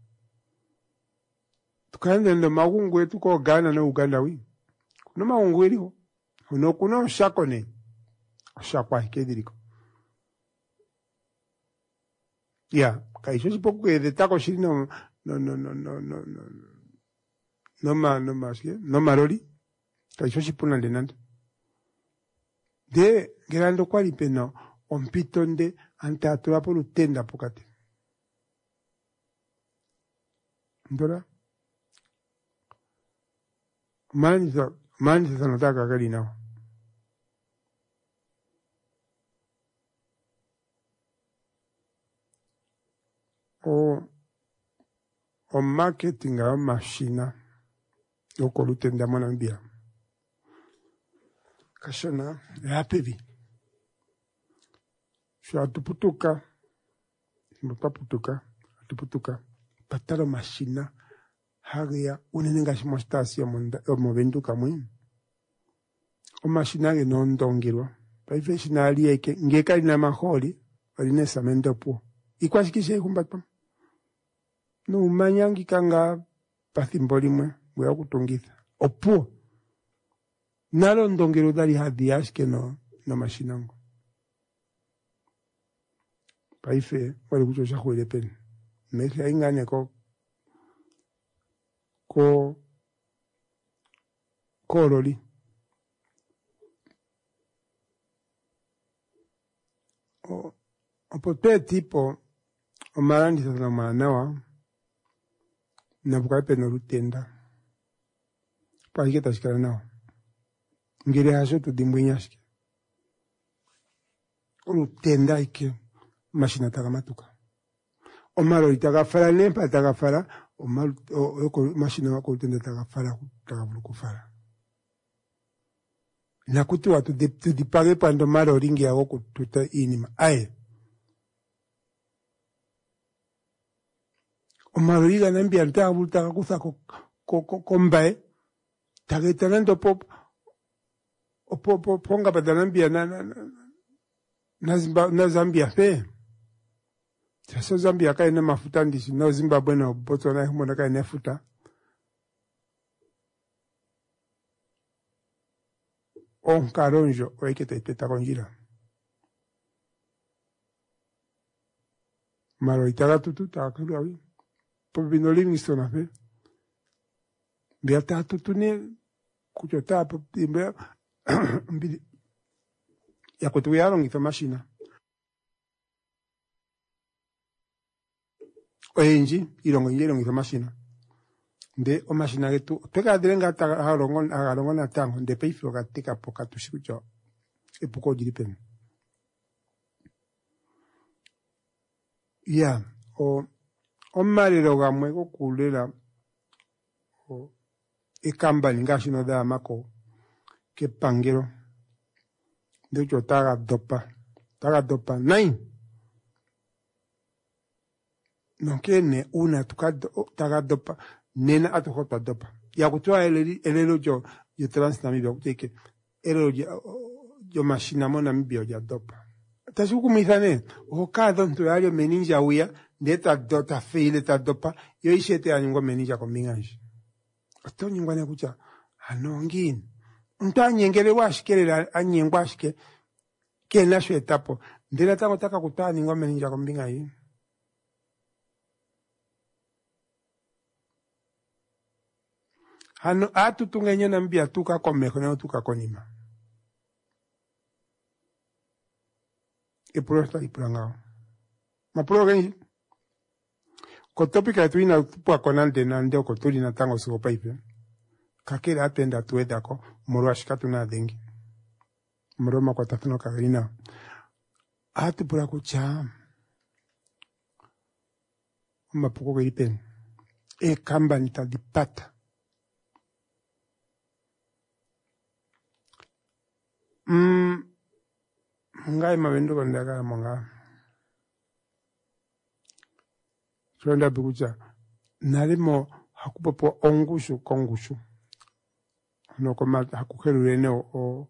Tukande ndo maungu yetu ko Ghana na Uganda wi. Kuna maungu iliho. Kuna ushakone. Ushakwa hikediriko. Ya, kaisho sipoku de tako shiri no marori. Kaisho sipuna denante. De gerando kwali pena ompitonde ante atura polu tenda pokate. Ndora? Mani sasa nataka gari nao. O marketing a machina. Yoko lutenda mwana mbia. Kashona, rapevi. Shua atuputuka. Atuputuka. Patalo machina. Hagia unenenga shimostasi ya movenduka mwi. O machina ge non dongirwa. Paifeshina alieke. Ngeka ina maholi. Walinesa mendopo. Ikwashikishe kumbatwa. No umanyangi kanga pathimboli mwe. Wea kutungitha. Opuo. Nalo ndongiro dali hadi ashke no machinango. Paife. Wale kuchosha kuwele peni. Mekha ingane ko roli. O pote tipo o marandi sana manawa na bukape no lutenda. Pa iketa shikara nao. Ngire hasho tu dimbwenyashike. O lutenda ike mashina tagamatuka. O maro itagafara nempa tagafara. O mashina wako utende tagafara tagabulukufara. Nakuti watu dipage pando maro ringi ya wako tuta inima. Ae. O maro iga nambi ante abulu tagakusa kombae. Tagetanando ponga pada nambi na Zambia fe. Taso Zambia kai na mafuta ndisi no Zimbabwe na Botswana humona kai na futa. On karonjo oiketa ipeta konjira. Maro itara tutu takuru awi. Pobino Livingstone afe. Biata tutu ne kuchota popimbe mbili. Ya kutuya ngifa mashina. Oenji irongo ngifa mashina. Nde o mashina getu peka direnga agalongo na tango nde peifo katika poka tushikucho epuko diripen. Ya o mariro gamwe ko kulera o ikamba ngashino da mako ke pangero de yo taga dopa nine no kene una taga dopa nena atuhota dopa ya kutoa elelo yo transnamibia kuteke elelo yo machina mona mibia ya dopa tashuku mithane o cada nto alio meninja uya ndeta dota feile ta dopa yo ishete anyingwa meninja kombinganji ato nyingwa ne kucha anongin Ntanyengele washikele anyengwa ashike kena shwetapo ndela tango taka kutani ngome ninja kombinga hii. Hano atu tungenye na mbia tuka komeko na tuka konima. Iprosta iprangao. Mapuro genji. Kotopika tu ina tupua konante na ndeo koturi na tango siko paipe. Kakira atenda tueda ko moro ashikatu na dengi. Moro makwa tatuno kakarina. Atu pura kucha. Mapuko geripen. Kamba nitadipata. Ngai mawendo kondaga monga. Swenda bikucha. Nalimo hakupopo ongushu kongushu. No koma hakukeru rene o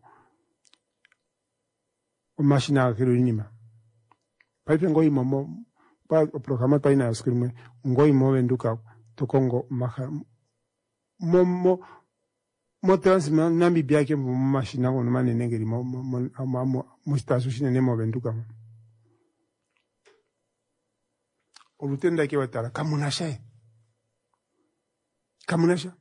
mashina keru nima. Paipe ngoi momo pa programa pa ina skrime ngoi mo venduka tokongo maka mo transma nambi biake mo mashina ko mane nengeri mo stasu shine nemo venduka. Olutenda ke watara kamunasha. Kamunasha.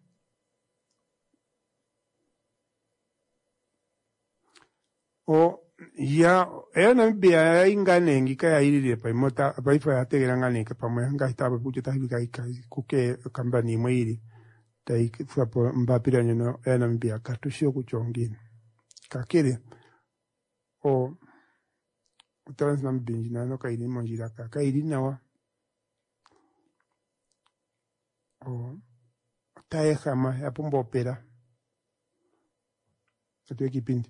O ya na bia ingane ngika ya ilile pa imota pa ifa ategera ngane ka pa mwanga itaba bujo tahibika kuke kambani mwili tai fwapo mbapira nyono na bia katushio kuchongini kakere o utans na mbinji na no kaidi monjira ka kaidi nawa o tae kama ya pombo opera atu ekipindi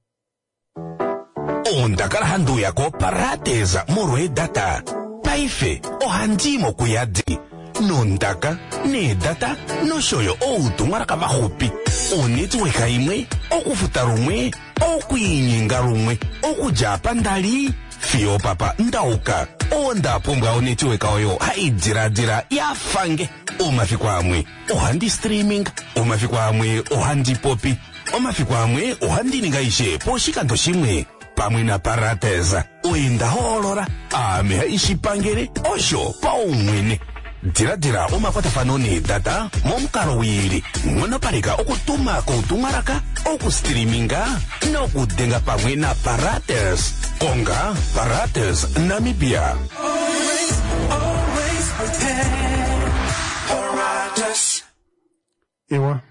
ondakala handu yako parateza morwe data paife ohandimo kuyadi nondaka ne data no shoyo outumwaraka mahupi onetiweka imwe okufuta rumwe okuinyinga rumwe okujapa ndali fio papa ndauka onda pumbwa onetiweka oyo haidiradira yafange omafikwa amwe ohandi streaming omafikwa amwe ohandi popi omafikwa amwe ohandi ningaishe poshikando shimwe pamwe na parateza uinda holora ameha ishipangere osho paumwene diradira omakwatafano ne data momukalo wili monoparika okutuma koutumaraka okustreaminga nokudenga pamwe na parates konga parates Namibia. Always prepare parates. Ewa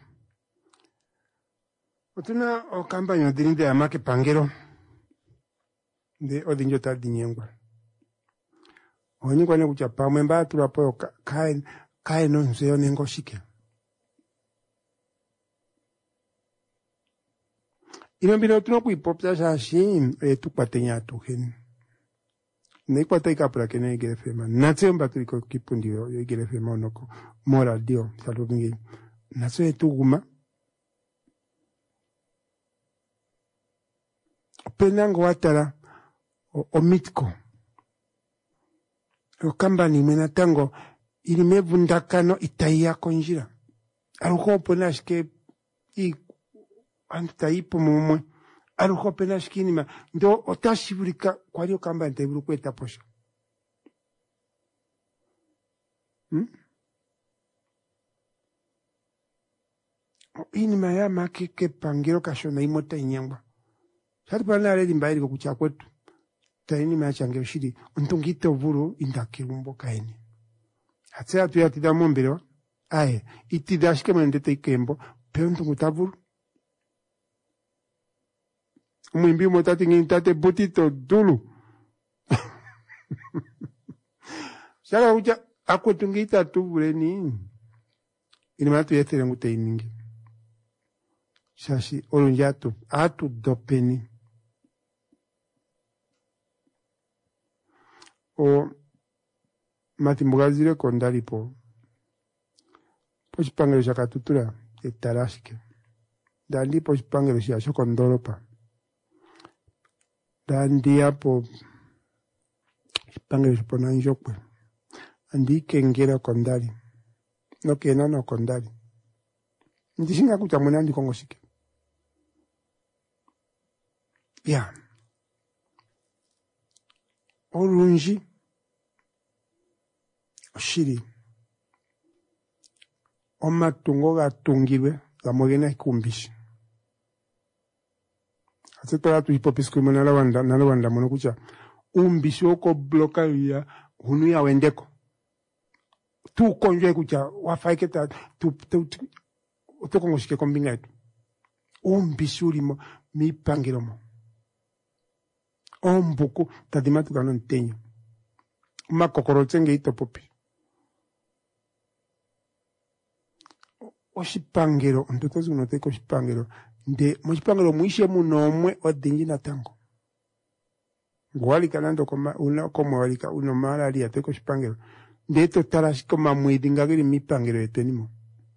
otuna o campaña dirinde amake pangero de odinjo ta dinyengwa onyi kwane kucha pamwe mba tulapo kae no nseo nengo shike inambino tuno kuipopsa shashi tukwatenya tuhen nekwata ikapura kene igerefema natse mba tuliko kipundi yo igerefema onoko mora dio salubingi natse tuguma penango watara omitko okambani mwena tango ilimevundakano itaiya konjira aluko penashke antaipo mumwe aluko penashke inima ndo otashibulika kwali okambani taibulu kweta posha inima ya makike pangiro kashona imota inyangwa sati pana aledi mbairi kukucha kwetu taini machange ushiri untungito vuru indakirumbo kaini hatse atu ya tida momberewa ae itidashike mwendete ikembo pe untungutavuru mwimbi motati ngintate butito dulu shaka kucha akwetungita tuvure ni inimatu yetere ngute iningi shashi olunjatu atu dopeni o matimbugazire kondalipo pochipangelo shakatutura etarashike dandi pochipangelo shasho kondoropa dandi apo chipangelo shipona njokwe andi kengera kondali no kena no kondali ndishinga kucha mwana ndi kongoshike Ya. Olunji. Oshiri. Omatungo gatungirwe gamogena ikumbishi. Atetola tuhipopisku nalawanda mono kucha. Umbishi oko bloka ya hunu ya wendeko. Tu konjwe kucha wafaiketa tu kongoshike kombinga yetu. Umbishi ulimo mipangiromo. Ombuku tadimatu kano ntenyo. Makokorotsenge itopopi. Oshipangiro ntotozi unoteko oshipangiro nde moshipangiro muishe munomwe odingi natango ngwalika nando komwalika uno malaria teko oshipangiro nde totala shikoma mwidhi ngagiri mipangiro yetenimo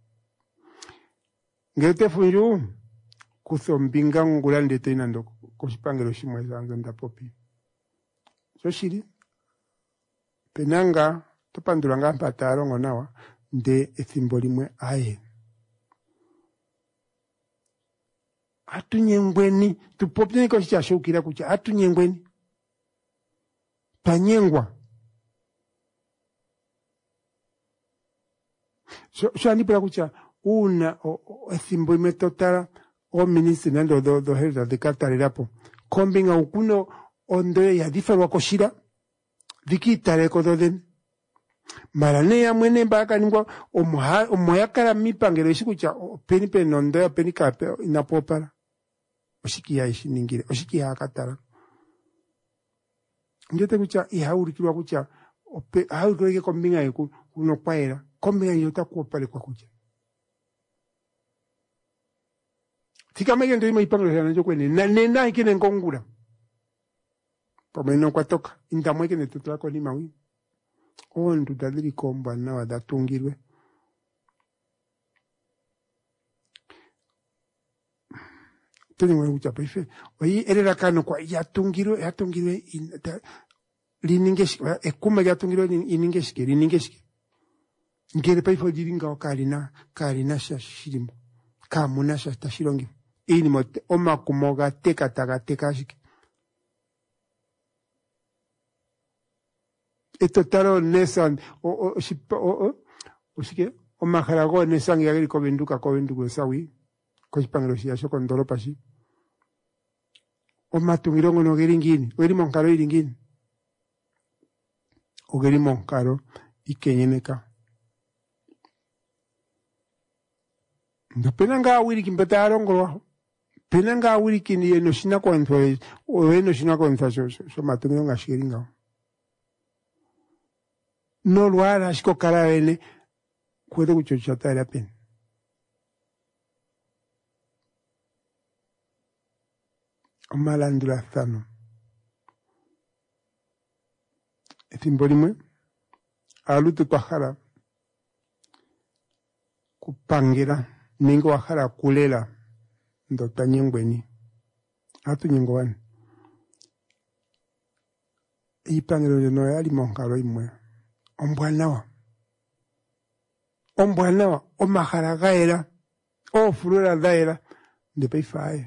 ngete funju kusombinga ngula ndete nando koshipangiro shimwe zanzo ndapopi so shiri penanga topandulanga mpatalo ngonawa nde ethimbo limwe aye atunyengweni tupopye ko chichashukira kucha atunyengweni panyengwa so anipira kucha una ethimbo imetotala o ministri nando do herda de katalirapo kombinga ukuno ondo ya diferwa koshira dikitare ko doden marane ya mwene mbaka ningwa omoyakala mipangelo ishikucha peni nondo ya peni kape inapopala oshikia ishiningire oshikia akatara ngete kucha ihaurikirwa kucha haurikirwa kombinga yeku kuno kwaera kombinga yota kuopale kwa kucha tikamege ndo ipangelo ya nanjo kwene nena ikine ngongura pomeno kwatoka intamweke netutla ko ni mawi ondu dadiri komba na wadatungirwe tuni mwe kuchapa ife oyi erera kano kwa yatungirwe liningeshi ekuma yatungirwe liningeshi ngere pa ifo diringa okalina shashirimo kamuna shashirongi ini mote omakumoga teka shiki etotaro nesan oshike omaharago nesan yagiri kobenduka sawi kochipangiro shiyasho kondolo pashi omatungirongo no geringini ogeri monkaro iringini ogeri monkaro ikenyeneka ndopena awiri kimpeta arongolwa pena awiri kini yeno shina kontho eno shina kontho so matungirongo ashigeringa no luara ashiko karavene kwede kuchochata la pena malandula thano ethimbo limwe alutu twahara kupangira ningo wahara kulela ndota nyengweni atu nyengwani ipangiro yono yali monkalo imwe ombwanawa omahara gaera ofurura daera ndepe ifae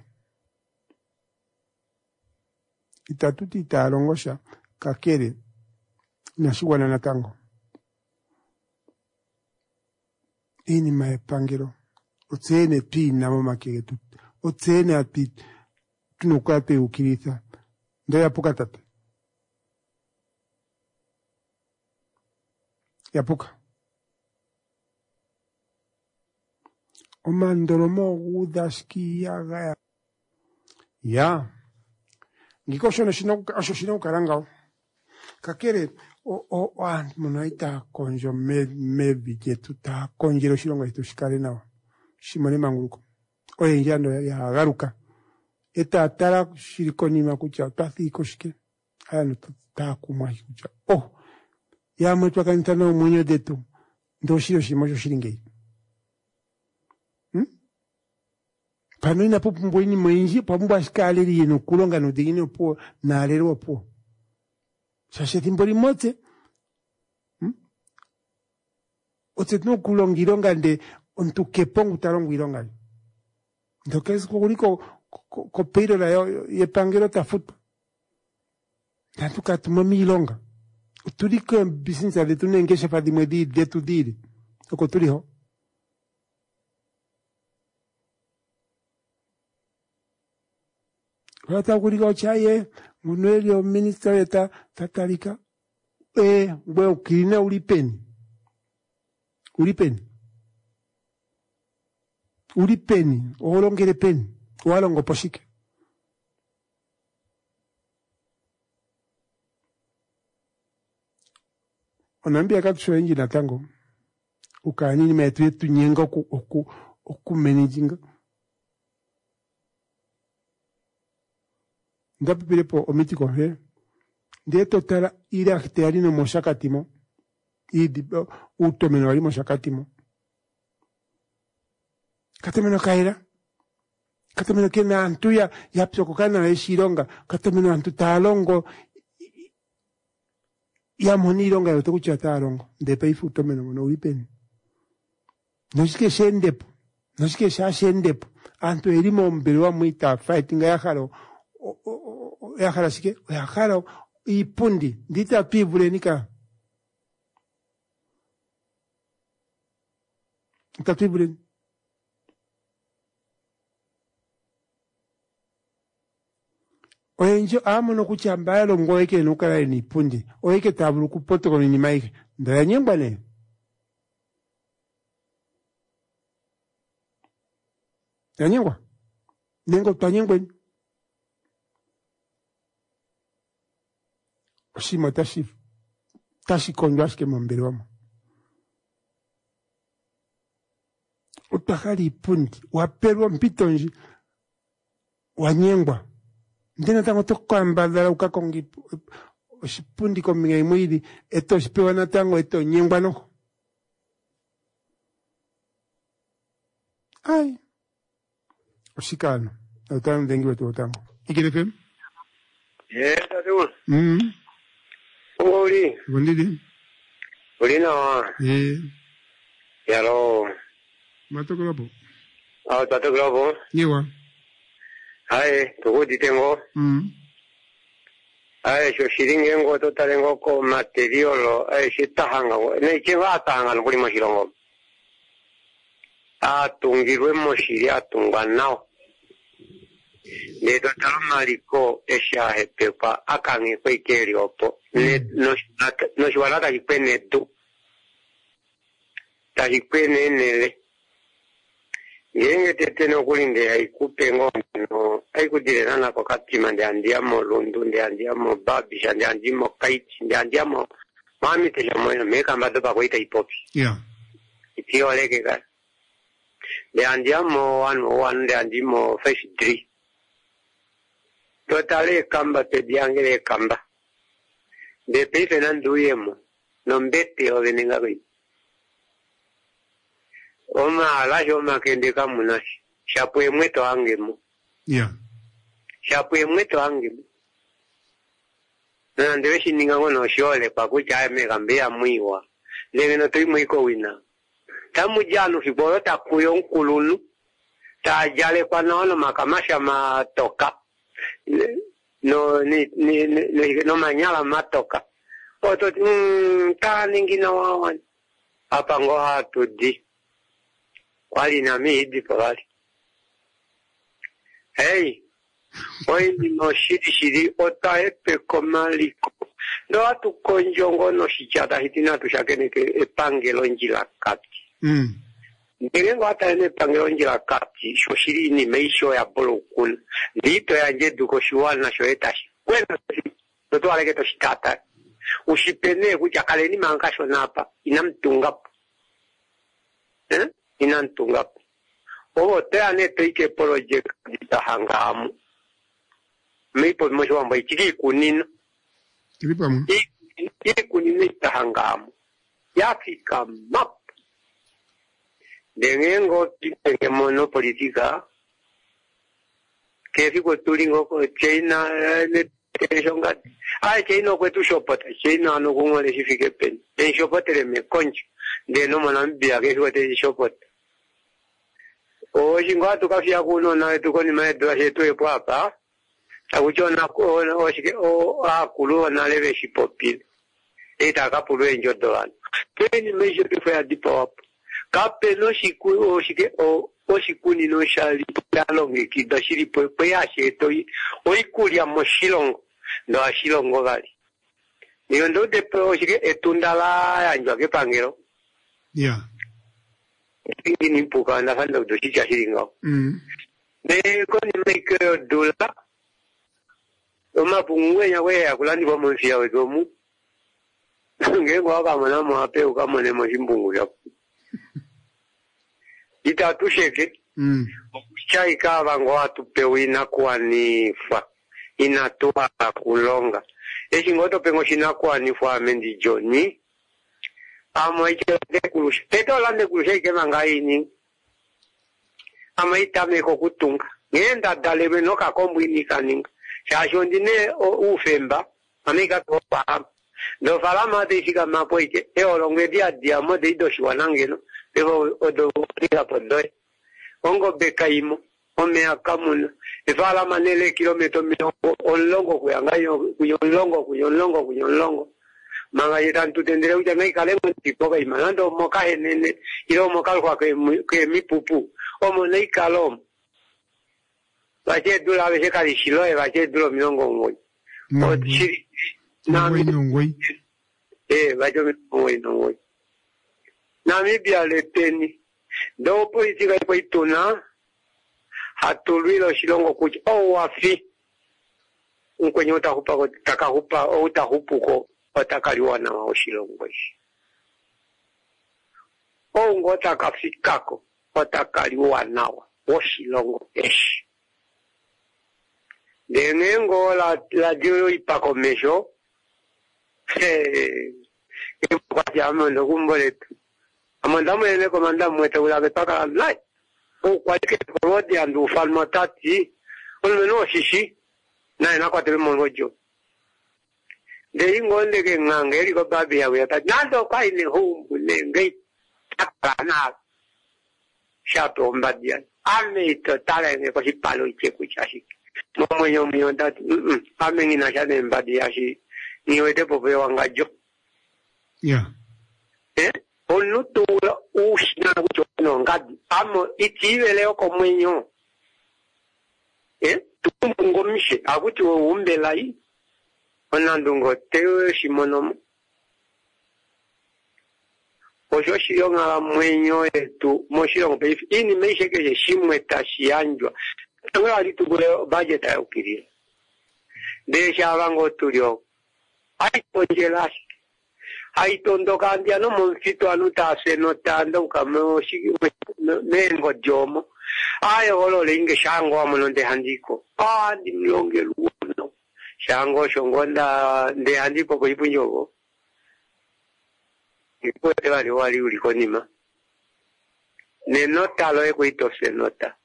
itatuti italongosha kakere nashigwana natango ini maepangiro otsene pina mama kegetu otsene api tunukape ukirisa ndoya pokatate yapuka omandolomo gudaski yaga ya ngiko shino karangao kakere monaita konjo mebi jetu ta konjero shilongo itu shikale nawa shimone manguruko oye njando ya garuka eta atara shirikonima kucha tathi koshike ano ta kumai kucha ya mwetu wakanitana mwenye detu ndo shiro shimojo shiringei pano ina popu mbweni mwenji pambu ashikaleri yeno kulonga no digine opo na alero opo shasheti mbori mote otetno kulongironga nde ontu kepongu talongu ironga ndo kesi kuliko kopiro la ye pangero ta football. Tanto katuma milonga. Utuli ko business ale tu nengesha fa di mwedi de tu diri. Oko tuli ho. Wata kurika ochaye munweli o minister eta tatarika. Gwe ukirina ulipeni. Ulipeni. Olongere peni. Walongo poshike. Onambia katusho enji na tango. Ukanini metuye tunyenga oku managing. Ndapi pilepo omiti konfe. Nde totala ile akiteari no moshakatimo. Utomeno wali moshakatimo. Katemeno kaira. Katemeno kena antuya yapsokokana na eshironga. Katemeno antu talongo. Ya monironga yote kucha talongo. Ndepe ifu utomeno mono ulipeni. Noshike shendepo. Noshike shendepo. Antu elimo mbelewa muita fighting ya haro. Ya hara shike. Ya hara ipundi. Dita pivule nika. Tatibule. Oyenjo amono kuchambaya lo ngoeke nukara ni pundi. Oeke tabulu kupoto kono ni maike. Ndaya nyemba ne. Ya nyemba. Nengo ta nyemba. Oshima tashi kondwashke mambele wama. Utakali pundi. Waperwa mpitonji. Wanyengwa. Ndena tango toko mbadala ukakongi oshipundi kominga imwili eto shipewa na tango eto nyengwa no. Ai. Oshikano. Otano ndengi wetu otango. Ikile fem? Tatu. Uli. Wandidi? Uli na. Yalo. Mato globo. Tato globo. Yewa. Hai, tuko ditengo. Hai, shiringengo totalengo ko materialo, shitahanga. Ne chinga tahanga no kuli mashirongo. Tungirwe moshiri atunganao. Ne totalo maliko esha hepepa akangi kwekeri opo. Ne no shwalata hipene tu. Ta hipene nele. Yenge teteno kulinde haikupengo no haikudire nana kwa katima ndi andiamo lundu ndi andiamo babisha ndi andiamo kaiti ndi andiamo mami tesha moyo meka mbado kwa hipopi. Yeah. Itio leke ka. Ndi andiamo 101 ndi andiamo face 3. Totale kamba pediangele kamba. De pefe nanduyemo. Nombete o veninga kui. Oma alajo makende kamunashi. Shapwe mweto angemo. Yeah. Shapwe mweto angemo. Na ndeweshi ningango no shole kwa kucha ame gambea mwiwa. Lege no tui mwiko wina. Tamu janu hiboro ta kuyo nkulunu. Ta jale kwa naono makamasha matoka. No manyala matoka. Oto ta ningina wawan. Apa ngoha tudi. Wali na midi pawali. Hey, oi no shiri ota epe komaliko. Do atu konjongo no shichata hitina tu shakene ke epangelo njila kati. Ndengo ata ene pangelo njila kati. Shoshiri ni meisho ya bolo kun. Dito ya njedu koshuwana na shoetashi. Kwena toto aleke to shitata. Ushipene kuchakale ni mankasho napa. Inamtungapu. Inantungapu. Owo te ane teike project ditahangamu. Meipo mwisho wamba ichiki kunino. Kilipamu? Ichiki kunino ditahangamu. Yafika map. Dengengo titenge mono politika. Kefiko tulingo ko China ne tenshonga. China kwetu shopota. China ano kungole shifike pen. Den shopota le me konchi. De no manambia kefiko te shopota. Oshingwa tukafia kuno na tukoni maedo yetu epo hapa. Akuchona oshike akulu na leve shipopil. Eta kapulu enjo dolan. Peni mejo kifo ya dipo hapo. Kape no shiku oshike oshikuni no shali alonge kidashiri po ya sheto oikulia moshilongo ndo ashilongo gali. Niyo ndo depo oshike etundala yanjwa ke pangero. Yeah. Ini mpuka na fanda udoshicha shiringa. Ne koni make dola. Oma pungwe ya wea kulandi kwa mfia wedomu. Ngengwa kama na mwape kama ne mshimpungu ya. Itatusheke. Chai kava ngwatu pewe inakuwa nifa. Inatoa kulonga. Eshi ngoto pengo shinakuwa nifa amendi joni. Amo iche kulusha. Teto lande kulusha ikema ngaini. Ama itame kokutunga. Ngenda dalebe noka kombu inikaninga. Shashondine ufemba. Amika topa. Do falama te shika mapo iche. Olonge dia mo de idoshi wanangeno. Evo odo tika pondoe. Ongo bekaimo. Ome akamuna. Efala manele kilometro milongo. Onlongo kuyonlongo. Manga yetantu tendere uja ngai kale mtipoka imanando moka enene ilo moka kwa ke mipupu omo nei kalom baje dula bese kali shilo baje dulo milongo ngoi o chiri na ngoi baje ngoi na mibia leteni do politika ipo ituna hatulwilo shilongo kuchi wafi nkwenye utahupa takahupa utahupuko watakaliwa na waoshilongo ishi. Ongo takafikako watakaliwa nawa waoshilongo ishi. Denengo la diyo ipakomesho. Kwa jama ndo kumboletu. Amandamu ene komandamu wete ulabe paka lai. Kwa ike korodi andu ufalma tati. Ulmeno shishi. Na ina kwa tebe mongojo. De ingonde ke ngangeri ko babi ya weta nando kai ni humbu ngai takana shato mbadia ame to tale ne ko sipalo iche kuchashi momo yomi onda ame ngina shane mbadia shi ni wete pope wangajo onutu ushina kuchono ngadi amo itivele ko mwenyo tumungomishe akuti umbelai onandungo tewe shimonomo osho shiyonga la mwenyo etu moshilongo peifi ini meisheke shimwe tashianjwa tewe alitugule budget ya ukiria desha avango tulio aitonjelashi aitondoka andia no mfito anutase notanda ukameoshi mengo jomo ayo olole inge shango amononde handiko ndi mlonge luono shango shongonda nde handiko ko ipunyogo ipote wali ulikonima ne nota lo eko itose nota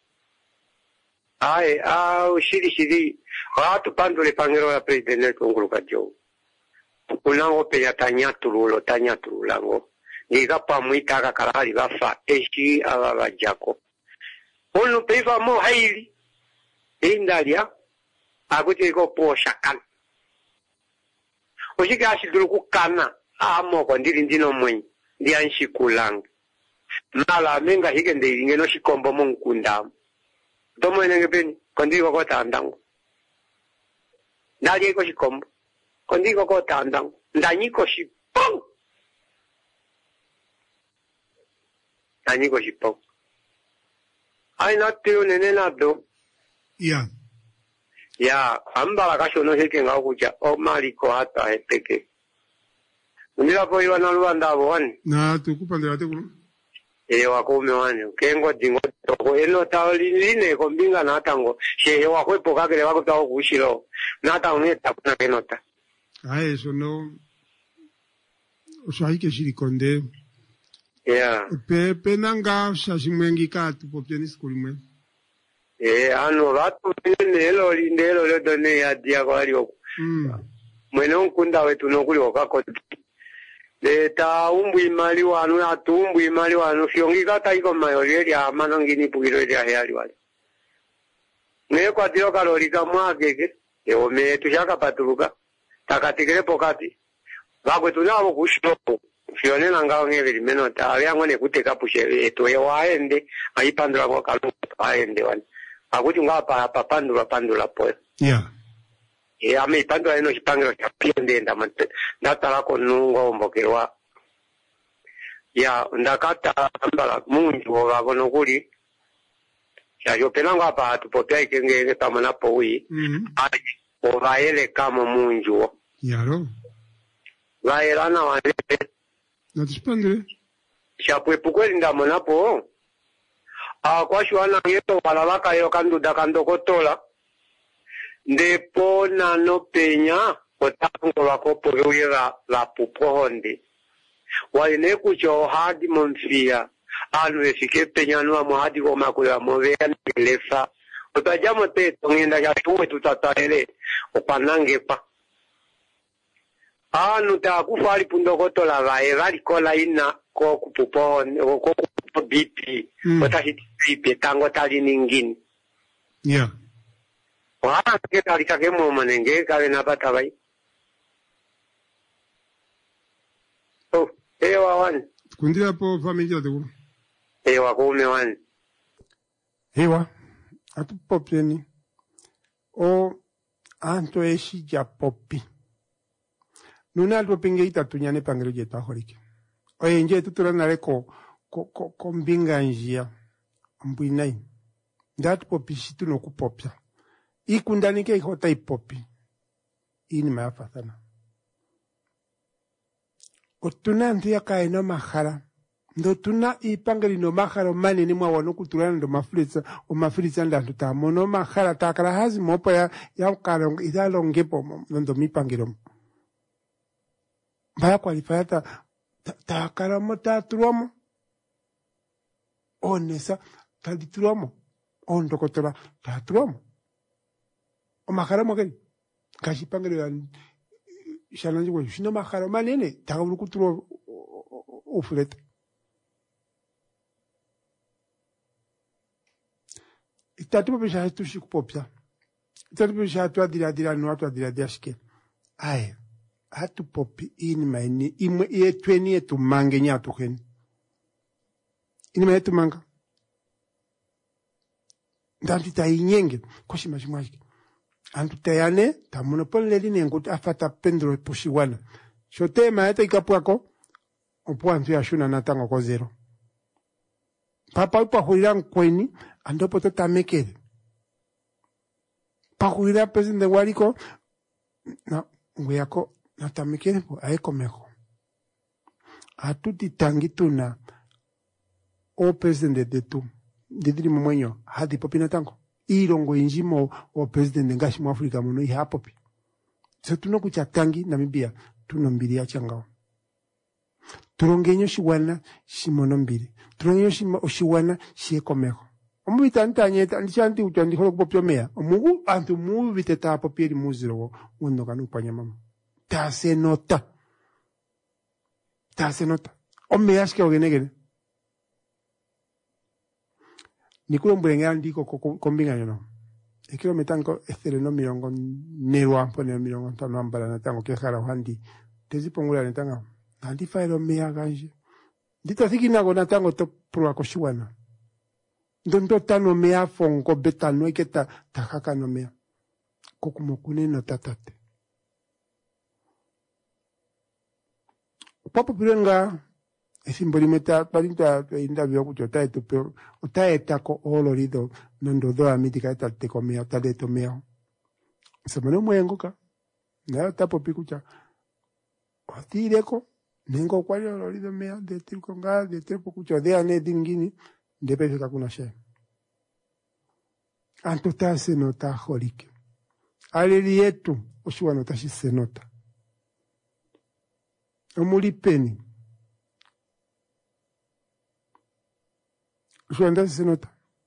shiri watu pandole pangero ya presidente konguluka jo ulango penya tanyatulu lango niga pamuita kakalali bafa eshi ababajako ono peifa mo haili indalia akuti ko posha kan oshika ashidulu kukana amo kwa ndiri ndino mwenye ndi anshikulang mala menga hige ndi ngeno shikombo munkunda tomo enenge peni kondiko ko tandango ndali ko shikombo kondiko ko tandango ndanyiko shipong ndanyiko shipong ai natiyo nene nado ya ambala kashono heke ngakuja o maliko hata heteke ndila po iwa na luanda wani na tukupandela tekulu wakume wani kengo dingo toko eno taoline kombinga na atango shehe wakwepo kakele wako tao kushilo na atango neta kuna kenota eso no oshahike shirikonde penanga shashimwengi katu popyeni skulimwe ano watu nelo lindelo ledone ya dia kwa lioko mwene unkunda wetu nokuli wakako Leta umbwi mali wanu atumbwi mali wanu fiongika taiko mayori ya manongini pugiro ya heali wale. Ne kwa dio kalorika mwagege eome tushaka paturuka takatikire pokati bagwe tunabo kushoko fione nangao ngevili meno ta yango ne kuteka pushe eto waende aipandura kwa kalu aende wani akuti ngapa pandura po ame ipandura eno chipangiro cha piende ndatala ko nungo mbokerwa ya ndakata ambala munju wagono kuli ya yo penanga apa tupopea ikenge tamana powi ovaele kama munju yaro vaelana wale na tuspangire chapwe pukweli ndamona po kwa shwana yeto walawaka yo kanduda kandokotola ndepo nano penya otango wakopo yoyera la pupohonde waine kucho hadi monfia anu efike penya nuwa muhadi goma kuya movea nilesa utajamo teto ngenda ya tuwe tutataele upanange pa anu ta kufali pundokotola vae kola ina ko kupupohonde ko kupubipi otahiti bipi tango tali ningini wala ke kalika ke mo manenge kale na batabai ewa wan kundira po familia de ewa kume wan ewa atu popeni o anto eshi ja popi nuna alpo pengeita tunyane pangero jeta horike oye nje tutura nare ko mbinga njia mbuinai ndat popi shitu no kupopya ikundanike ihota ipopi ini mafathana otuna ntia kaino mahara ndo tuna ipangeli no mahara mani ni mwa wano kuturana ndo mafritsa ndandu ta mono mahara takara hazi mopo ya karong idalongepo ndo mipangelo mbaya kwalifayata takara mo taturomo onesa tadituromo ondokotola taturomo mahara mogeri kashi pangelo ya shananji kwa shino mahara manene takabulu kuturo ufuleta itatu pesha hatu shikupopya itatu pesha hatu adira no hatu adira shike aye hatu popi ini maini imwe yetweni yetu mange nyatu khen ini ma yetu manga ndanti ta inyenge koshi mashimashike antu tayane tamuno ponleli nenguti afata pendro pushiwana shote maeta ikapwako opuantu ya shuna natango ko zero papa upa huira nkweni andopo to tamekele pa huira presidente wariko na nguyako na tamekele po aeko meko atuti tangituna o presidente de tu didiri mwenyo hadi popina tango irongo injimo o president ngashi mu Afrika muno iha popi so tuno kuchatangi Namibia tuno mbili ya changao turongenyo shiwana shimono mbili turongenyo shiwana shiekomeko omubita ntanyeta ndichanti utandi holo popyo mea omugu antu mu biteta popieri muziro wono kanu panyama tase nota omeashke ogenegene nikulo mbulengera ndiko kombinga yono ekiro metango etheleno milongo nerwa pone milongo ntano ambala natango kehara handi tezipongula netanga andi failo mea ganje ndita thikina natango to pro akoshiwana ndondo tano mea fongo betano iketa takaka no mea kokumokune no tatate papo pirenga esimbolimeta palinta indavyo kuchota etupe utaeta ko olorido nondo doa mitika etate komea taleto mea semeno mwengoka na tapo pikucha atireko nengo kwali olorido mea de tilkonga de tepo kucho de ane dingini de pefika kuna she antuta se nota holike aleli yetu oshuwa nota shi se nota omulipeni Shonda se nota.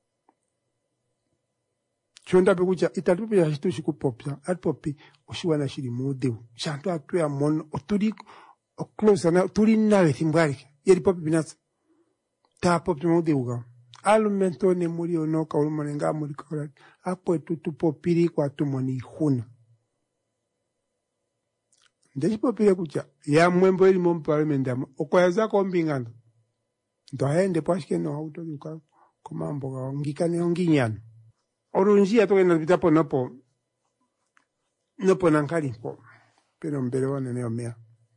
Shonda pekucha itatupe ya shitu shikupopya. Atpopi oshiwana shiri modeu. Shanto atu ya mono. Oturi close na tuli nawe thimbari yeri pop binatsa ta pop mo de uga alumento ne muri ono ka ulumonenga muri kora apo tutu popiri kwa tumoni huna ndeshi popiri kucha ya mwembo ili mo parliament ama okoyaza ko mbingano ndo aende pashike no auto yuka komambo ga ngikane onginyana orunji atokena bitapo nopo nankali po pero mbere wane ne omea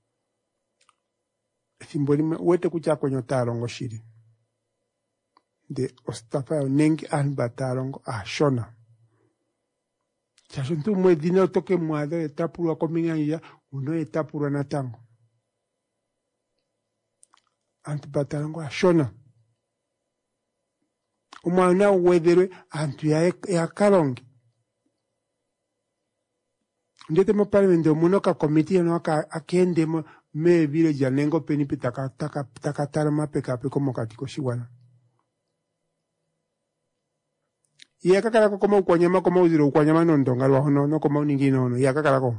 simbolima wete kucha kwenye tarongo shiri de ostafa nengi anba tarongo shona chashuntu mwe dino toke mwada etapurwa kominga ya uno etapurwa na tango antu batarongo shona umwana wedere antu ya kalongi ndete mo parliament muno ka committee no ka akende mo me village ya nengo penipi taka tarama peka pe como katiko shiwana ya kakala ko como kwanyama como uziro kwanyama no ndonga lwa no como ningi no ya kakala ko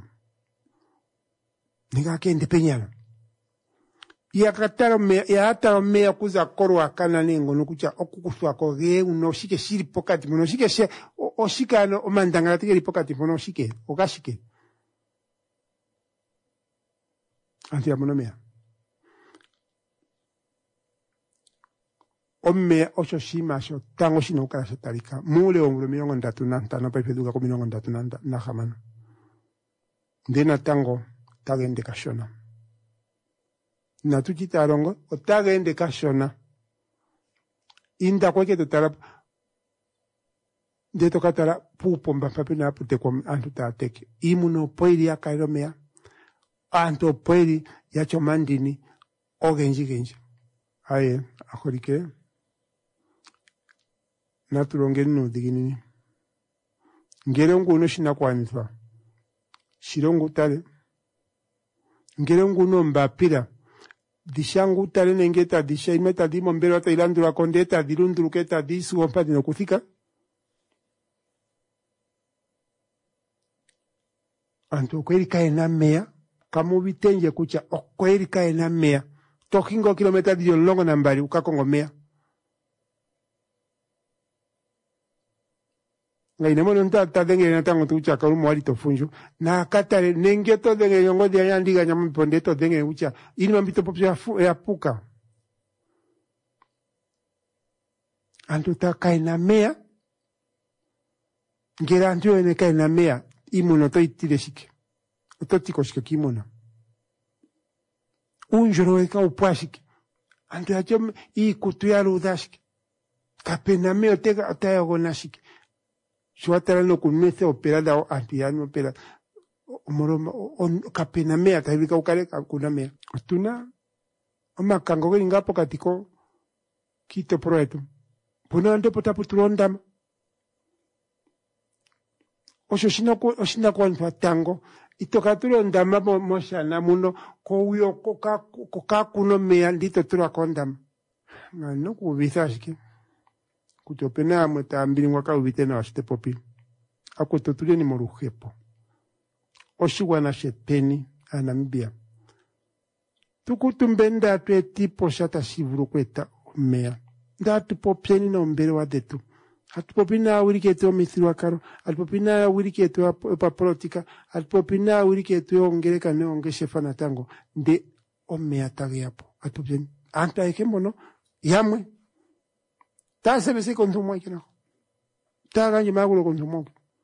niga kende penyana ya katara me ya ata me akuza korwa kana nengo no kucha okukuswa ko ge uno shike shiri pokati muno shike she o shika no mandanga tikeri pokati muno shike o gashike anti amonomea omme ocho shima sho tango shino kala shatarika mule omuro milongo ndatu nanta no pepeduka ko milongo ndatu nanta na hamana ndena tango tagende kashona na tukita rongo otagende kashona inda kweke tutara de tokatara pupo mbapapi na pute kwa antu tateke imuno poiri akairomea anto poiri ya chomandini ogenji aye akorike naturonge no diginini ngerengu uno shina kwanitwa shirongu tale ngerengu no mbapira dishangu tale nengeta dishaimeta dimo mbero ata ilandura kondeta dirunduruketa disu ompadi no kuthika anto kweri kaena mea kamu bitenje kucha okweri kaena mea tokingo kilomita dio longo nambari ukakongo mea ngai nemono nta denge na tango tucha ka umo ali tofunju na katare nenge to denge yongo dia yandiga nyama ponde to denge ucha ili mambito popya ya puka anto ta kaena mea ngera anto ene kaena mea imuno to itireshike ototiko shike kimono unjoro eka upashike anto yachom I kutuya ludashike kapena meo tega atayagonashike Suatara no kunmese operada o antiano opera omoro on kapena mea tabika ukare kuna mea tuna oma kango nginga pokatiko kito proeto pono ande potaputronda oshina kwa nfatango itokaturo ndama moshana muno ko uyo koka kuno mea ndito tura kondama ngano kubisashike kutopena mwetambiri mwaka ubite na washite popi akutotule ni moruhepo oshiwana sheteni anambia tukutumbenda twe tipo shata shivuru kweta mea nda tupopeni na umbere wa detu atupopina wiriketu omithirwa karo atupopina wiriketu papolitika atupopina wiriketu ongereka ne ongeshefa na tango nde omea tagiapo atupeni anta ekemono yamwe Tase bese konsumo ikena. Taga ni magulo konsumo.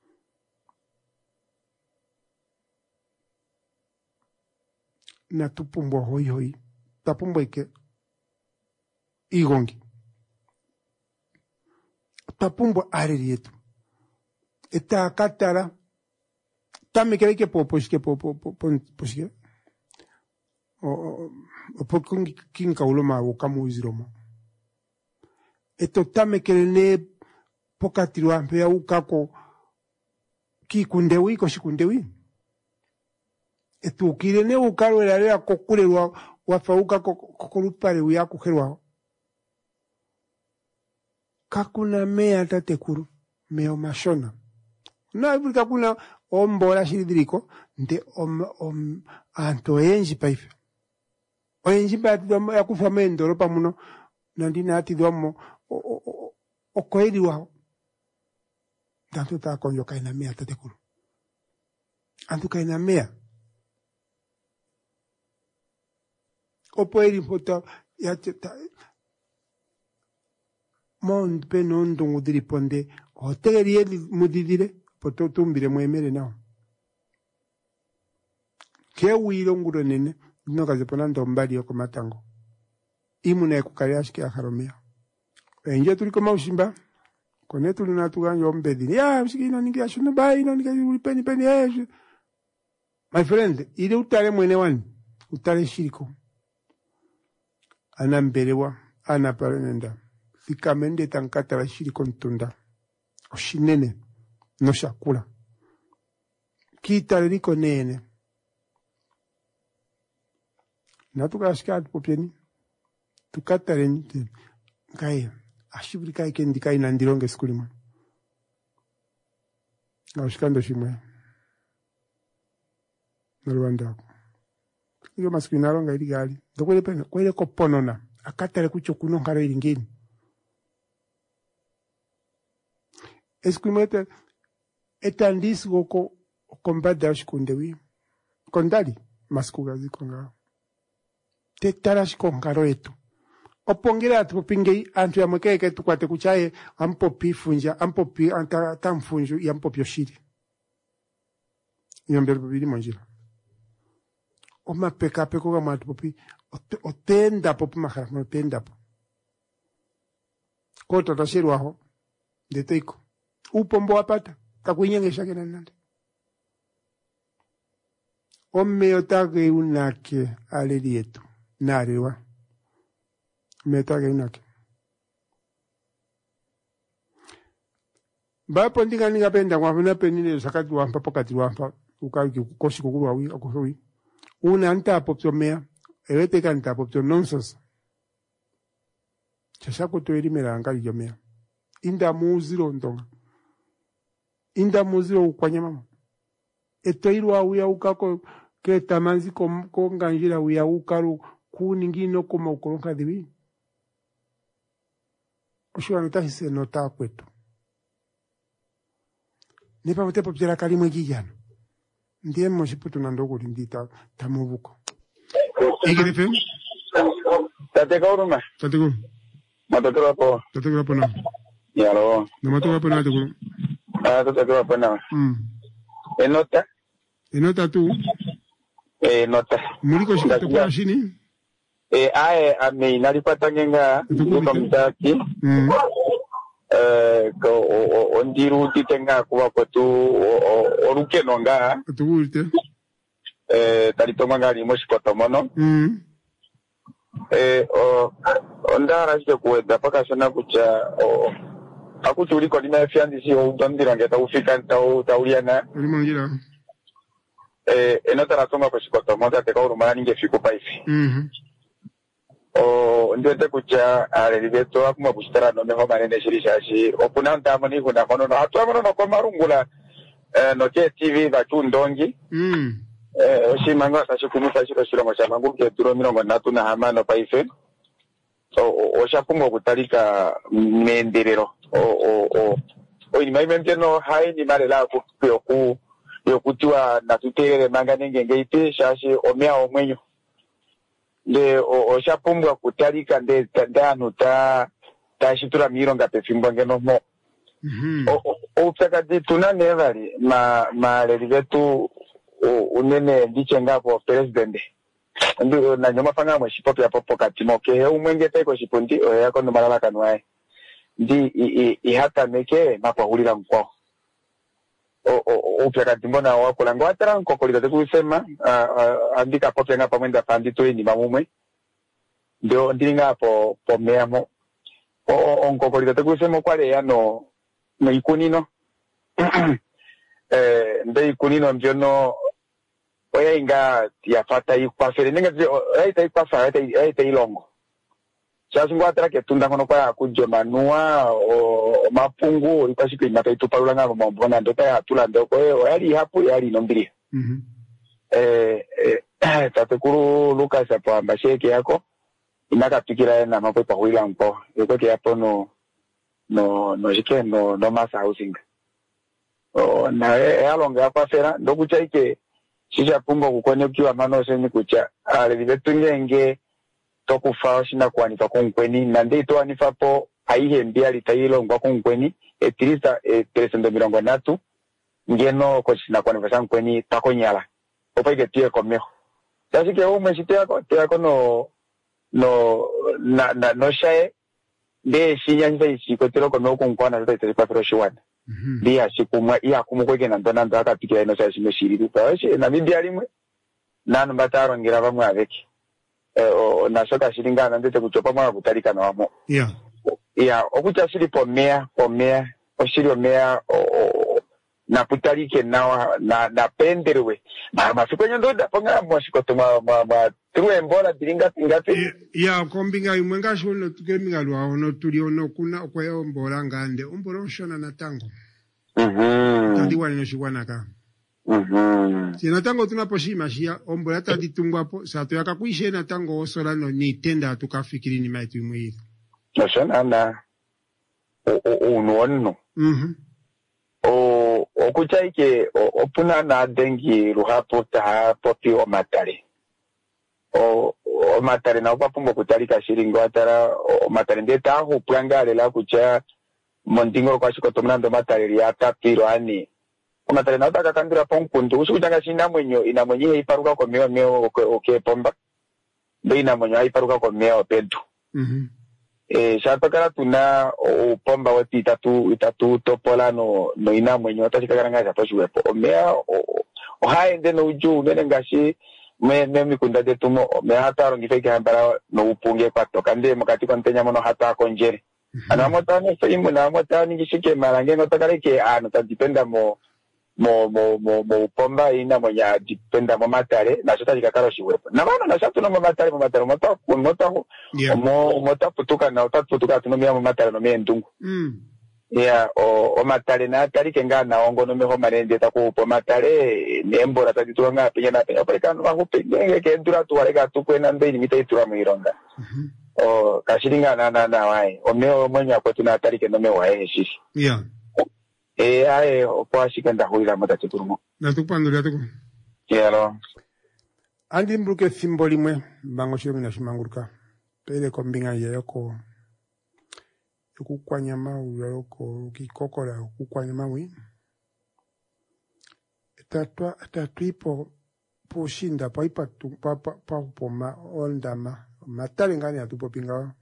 Na tupumbo hoi. Tapumbo ike. Igongi. Tapumbo areri yetu. Eta katara. Tame kere ke poposhike poposhike. O pokungi kinka uloma ukamu iziroma. Eto tame kelene pokatirwa mpea ukako kikundewi ko shikundewi eto kirene ukaro ya kokurerwa wafauka kokurupare uya kuherwa kakuna mea tatekuru meo mashona na ibika kuna ombora shidiriko nde anto enji paife Oyenjimba ati ya kufa mendo pa muno nandina ati domo okoedi wao. Tanto ta konyo kaina mea tatekuru. Antu kaina mea. Opoedi pota ya mon penon dongo diriponde hoteli yeli mudidire poto tumbire mwemere nao. Ke wiro nguro nene no kaze ponando mbali yoko matango. Imuna ekukariashike akaromea. Enje tuliko maushimba kone tulina tuganyo ombedi. Ya msikino ningia shuna bai no ningia peni. My friend, ile utare mwene wani utare shiriko. Anambelewa ana parenenda. Fikamende tankata la shiriko ntunda. Oshinene no shakula. Kitare liko nene. Na tukashika popieni. Tukatare nite. Kai ashibirika ikendikai nandironge skulima. Na ushikando shimwe. Narwanda. Iyo maskwinaronga iri gali. Dokwele pena kwele koponona. Akatare kucho kuno ngaro iri ngeni. Eskwimete etandisi goko kombada shikundewi. Kondali maskuga zikonga. Tetara shikongaro etu. Opongera atupinge antu ya mwekeke tukwate kuchaye ampopi funja ampopi tamfunju ya ampopi yoshiri. Yambere bibiri manjira. Oma peka kwa matu popi otenda popi mahara otenda po. Kota tashiru aho deteiko. Upombo apata takuinyenge shake nande. Ome otage unake aleri etu narewa. Metage unake. Bapo ndinga ninga penda kwa vina penine sakati wampa pokati wampa ukaki koshi kukuru wawi akusowi. Una anta apopto mea ewete kanta apopto nonsense. Chashako to eri mera angali jomea. Inda muziro ndonga. Inda muziro ukwanyama. Etoiru awia ukako ke tamanzi konganjira wia ukaru kuningino koma ukoronka divi. Oshiwa notahise nota kwetu. Nipa mute popjera kalimwe gijano. Ndiye moshiputu nandogo lindita tamuvuko. Igirife? Tateko uruma. Tateko. Matokero hapo. Tateko hapo na. Yalo. Na matokero hapo na tateko. Tateko hapo na. Enota? Enota tu? Nota. Muliko shikato kwa shini? Ae ame nalipata ngenga kwa mtaki. Ondiru titenga kuwa kwetu oruke nonga. Atugurite. Talitoma ngari moshikoto mono. Ondara shite kuweda paka sana kucha akuti uliko lina fiandisi udondira ngeta ufika tauliana. Ulimangira. Enota ratonga moshikoto mono teka urumana ninge fiku paifi. Ndete kucha alelibeto akuma bustara no meho manene shirishashi opunanta amoni kuna kono no atwa no ko marungula no ke TV ba tundongi oshimanga sashi kumusa shiro shiro mashama ngumke turo mirongo natu na hamano paife so oshapungo kutalika menderero ni maimente no hai ni malela ku yokutiwa natutere manga nenge ite shashi omea omwenyo le oshapumbwa kutalika nde tandano ta shitura mironga pefimbo ngeno mo upsakati tunanevali ma lelivetu unene ndichengapo president ndio na nyoma fanga mwe shipopi ya popo katimo ke umwenge teko shipundi oyako ndo malala kanwae ndi ihata meke mapa hulila mkwao upsakati mbona wako lango atara nkokolita tekusema andika popi nga pamwenda pandi tueni mamumwe ndio ndinga po meamo onkokolita tekusema kwale yano ikunino nde ikunino mbiono oya inga yafata ikwafere ninga aita ikwafa aita ilongo chasi ngwatara ke tunda kono kwa kujo manua o mapungu ikashika imata itupalula nga mbona ndota ya tula ndoko yali hapo yali nombiri tatekuru Lucas hapo ambasheke yako inakafikira na mambo pa huila mpo yuko hapo no jike no masa housing na alonga hapa fera ndokucha ike sija pumba kukone ukiwa mano senyi kucha alivitungenge tokufa shina kwani pa konkweni na ndito anifapo aihe mbia litayilo ngwa konkweni etirisa presendo mirongo natu ngeno ko shina kwani pa konkweni takonyala opaike tie komeho sasa ke umeshite yako no shae de shinya nza isiko tero kono konkwana zata italipa pero shiwana dia sikumwa iya kumukweke na ndona ndo akapikira ino sasa shimeshiriru pashi na bibi alimwe nanu bataro ngira bamwe abeki na soka shiringa na ndete kuchopa mwa kutalika na wamo okucha shiri pomea oshiri mea na putalike na penderwe mafikwenye ndoda ponga mwashikoto ma tuwe mbola biringa tingati kombinga imwenga shono tukembinga lwa ono tuliono kuna kwa mbola ngande umbolo shona na tango tadi wano shiwana ka sina tango tunaposhima shia ombola tadi tungwapo sato yakakuishe na tango osola no ni tenda tukafikiri ni maitu imwe shona na unono okuchaike opuna na dengi ruhapo ta popi o matare o matare na upapumbo kutalika shiringo atara o matare ndeta ahu plangale la kucha mondingo kwa shiko tomnando matare ya tapiro ani o matare na utaka kandira ponkundu usukutanga shinda mwenyo ina mwenye iparuka kwa meo pomba ndo ina mwenyo iparuka kwa meo pedu shapakara tuna pomba wati itatu topola no ina mwenyo tashikakaranga zapashuwepo omea haende no uju nene ngashi me mikunda de tumo me hataro ngifeke hambara no upunge kwato kande mukati kwa ntenya mono hata konjere anamota ne feimu na mota ni gishike marange no takareke ano tadipenda mo pomba ina monya dipenda mo matare na sota jikakaro shiwepo na bana na shatu no matare mota putuka na utatutuka tunomia mo matare no me ndungu o matare na tarike nga na ongo no meho marende ta ko po matare nembora ta ditwanga penya na penya pare no ahupe ngeke ndura tuwarega tukwena ndeni mitaitura muironga o kashiringa na wai o meo monya ko tuna tarike no meho wae shishi ae kwa shikenda huila mata turumo na tukpandulia tuko yalo andi mbruke simboli mwe bango shiro mina shimanguruka pele kombinga yako kukwanyama uyoko kikokora kukwanyama wi tatwipo pushinda paipa pa poma ondama matale ngani atupo pinga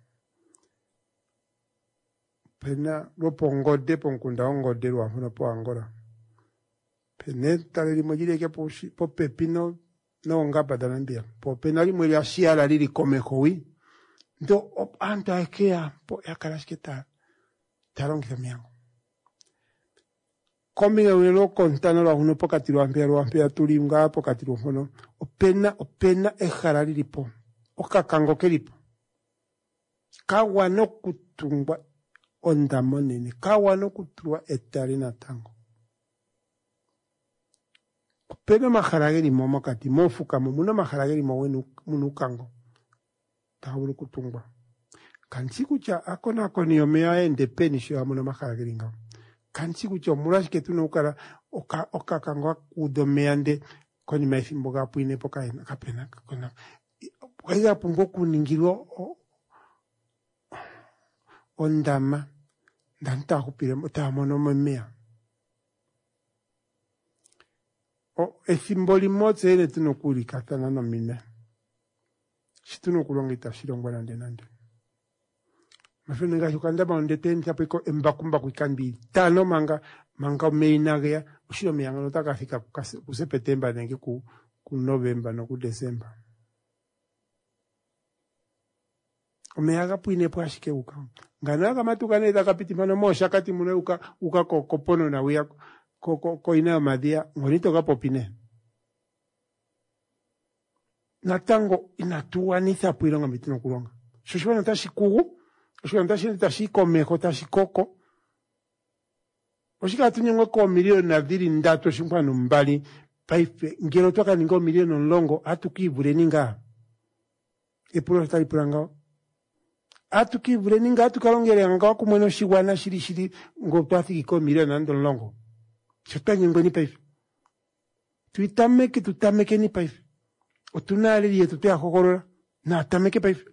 pena lopongode ponkunda ongode lwa hono po angora pene tale limojile ke po pepino no ngapa danambia po pena limwe ya shiala lili komekowi ndo anta ekea po yakarashketa tarongisa miango kombinga welo kontana lwa hono pokati lwa ampia tulinga pokati lwa hono opena ejara lilipo okakango kelipo kawa no kutungwa ondamo nene kawa no kutua etari na tango opena maharageri mo makati mofuka mo muna maharageri mo wenu munukango tawulu kutungwa kansiku cha akona konio mea independency ya muna maharageri nga kansiku cha murashike tuno ukara oka kangwa kudomeande koni maifimbo gapu ine poka ina kapena kona waiga pungo kuningilo ondama ndanta hupire mutamono mmea esimboli motse ene tunokuli katana no mine situno kulongita shilongwa nande mafene nga yukanda ba ndeten tapeko embakumba kuikambi tano manga meinagea ushiro miyanga notaka fika ku September nenge ku November no ku December omeaga puine po ashike uka nganaga matukane takapiti mano mosha kati mune uka kopono na wia ko ina madia ngonito kapopine natango inatua nitha puilonga mitino kulonga shoshwana tashi kugu shoshwana tashi komeko tashi koko oshika tunyengwe ko milioni na vili ndato shimpano mbali paife ngelo toka ningo milioni longo atukivule ninga epuro stali purangao atukivule ninga atukalongere anga kumweno shigwana shiri ngo twafiki ko milioni ando longo chotanye ngo ni paife tutameke ni paife otunale liye tutea hokorola na tameke paife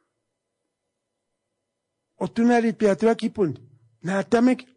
otunale piatua kipundi na tameke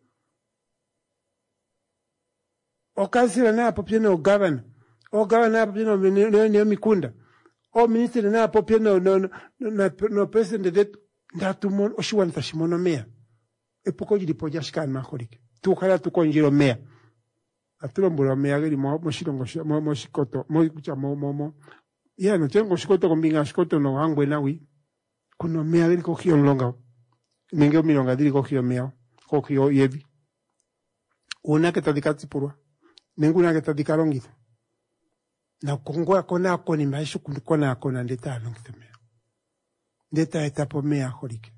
okasira na popye no governor o governor popye no mikunda o minister na popye no president det ndatumon oshiwan tashimono mea epoko jilipoja shikana maholike tukala tukonjiro mea atulombula mea geli mo shilongo mo shikoto mo kucha mo ya no tengo shikoto kombinga shikoto no hangwe nawi kuno mea geli kokio longa ninge milonga dili kokio mea kokio yevi una que tadikatsi purwa ninguna que tadikalongitha na kongoa kona koni maisho kona kona ndeta longitha mea ndeta etapo mea holike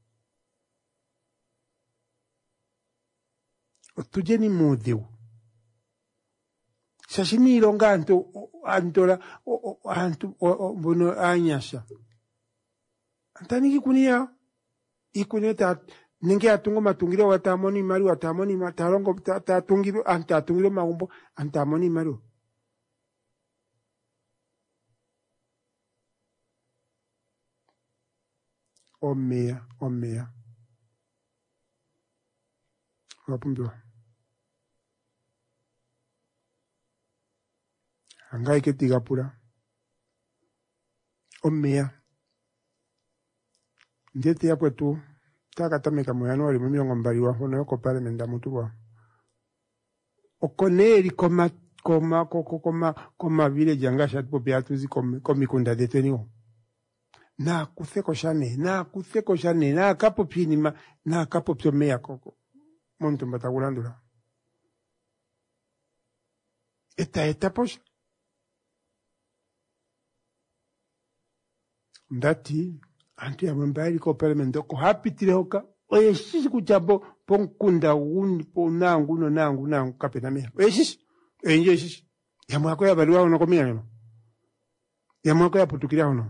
otujeni mudeu shashini ilonga antora bono anyasha antani kikunia ikuneta ninge atungo matungiro watamoni maru watamoni matarongo tatungiro antatungiro maumbo antamoni maru omea wapumbiwa angai ketiga pura omea ndete yapo tu takatameka mu Januari mu 20 hono ko parliament da mutuwa okoneri koma village angasha tipo beatuzi komikunda deteniwo na kutheko shane na kapo pinima na kapo pyomea koko muntu mbatagulandula eta posha ndati antu ya mbali ko parliament ko hapitire hoka oye sisi kuchabo ponkunda uni po nangu kapena mea oye sisi enje sisi ya mwako ya baliwa ono komia no ya mwako ya putukiria ono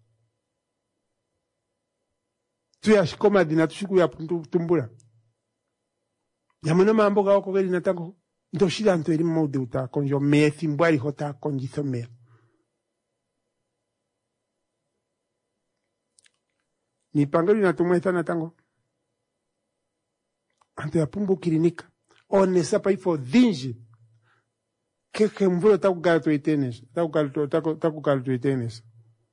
tuya shikoma dina tushiku ya tumbula ya mwana mambo ga oko geli natango ndo shida nto eri mode uta konjo me thimbwali hota konjitho mea ni pangeli na tumweta na tango ante ya pumbu kilinika one sapa ifo dhinji keke mvulo takugalto itenes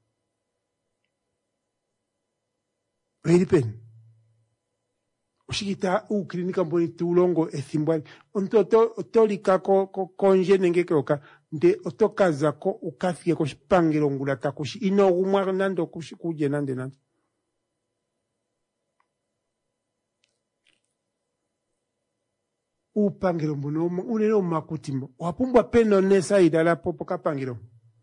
Veilipen ushikita kilinika mboni tulongo ethimbwali onto tolika konje nengeke oka nde otokaza ko ukafie ko shipangelo ngula takushi ino gumwa nando kushikuje nande upangiro mbuno uneno makutimbo wapumbwa peno nesa idala popo kapangiro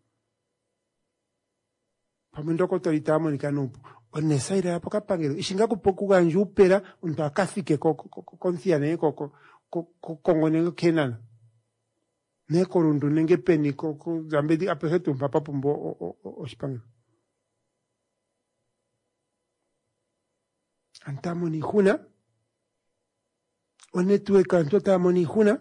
pamendoko tolitamo nikanupu onesa idala popo kapangiro ishinga kupoku ganju upera unto akafike konthia neko kongone kenana neko rundu nenge peni zambedi apehetu mpapa pumbo oshipangiro antamo ni huna onetuwe kanto tamoni huna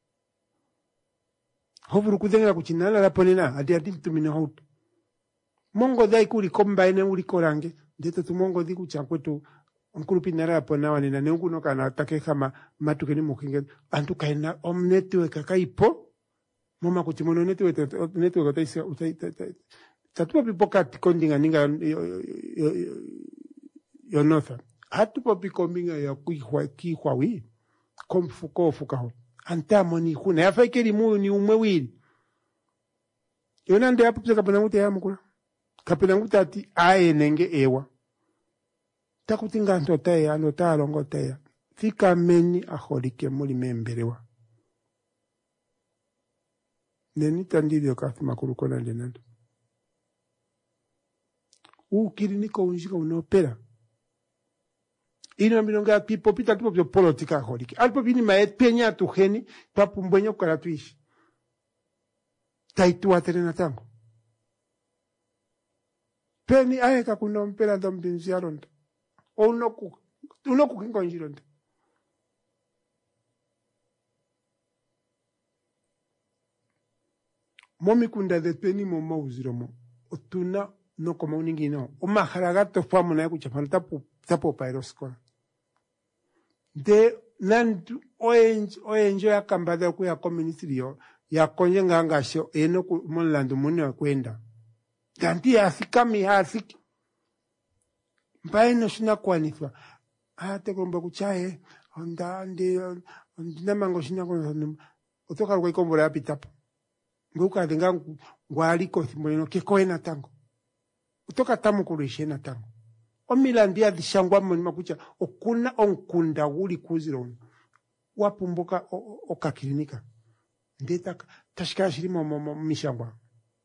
hovuru kudenga kuchinala la ponena adi tumina hautu mongo dai kuri komba ene uri korange ndeto tu mongo di kuchankwetu onkulupi nara ponawa nina neunguno kana take kama matu keni mukinge antu kaina omnetuwe kakaipo moma kuchimono netuwe kataisa tatuwa pipoka tikondinga ninga yonotha hatupo pikombinga ya kihwawi komfuko antamo ni huna yafaikeli muyu ni umwe wili yona nde hapo kapena ngute ya mukula kapena ngute ati ae nenge ewa takutinga ntote ano talongo teya fika meni aholike muli memberewa neni tandiri okafi makuru kona ndenando kiliniko unjika unopera ino milonga pipo pita tipo politika holike alpo bini maet penya tu geni papumbwenyo kala tuishi taitua terena tango. Peni aeka kunompela dombinzi aronda. Unoku kingonjironda. Momi kunda de peni mo uziromo. Otuna no como uningi no. O maharagato famu na kuchapana tapo pairoskola. De nandu oenjo ya kambada ku ya community ya konye ngangasho eno ku monlandu muni kwenda. Ganti asikami hasiki. Mbaino shina kwanifa. Te komba kuchae ndina mango shina kwa otoka kwa ikombora ya pitapo. Nguka denga ngwaliko thimbolino kekoena tango. Utoka tamu kurishena tango. Omilandia dishangwa mwenima kucha okuna onkunda wuli kuziro. Wapumbuka okakilinika. Ndeta tashika shirimo mishangwa.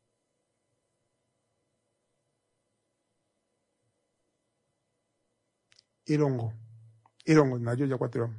Irongo najo ya kwatiram.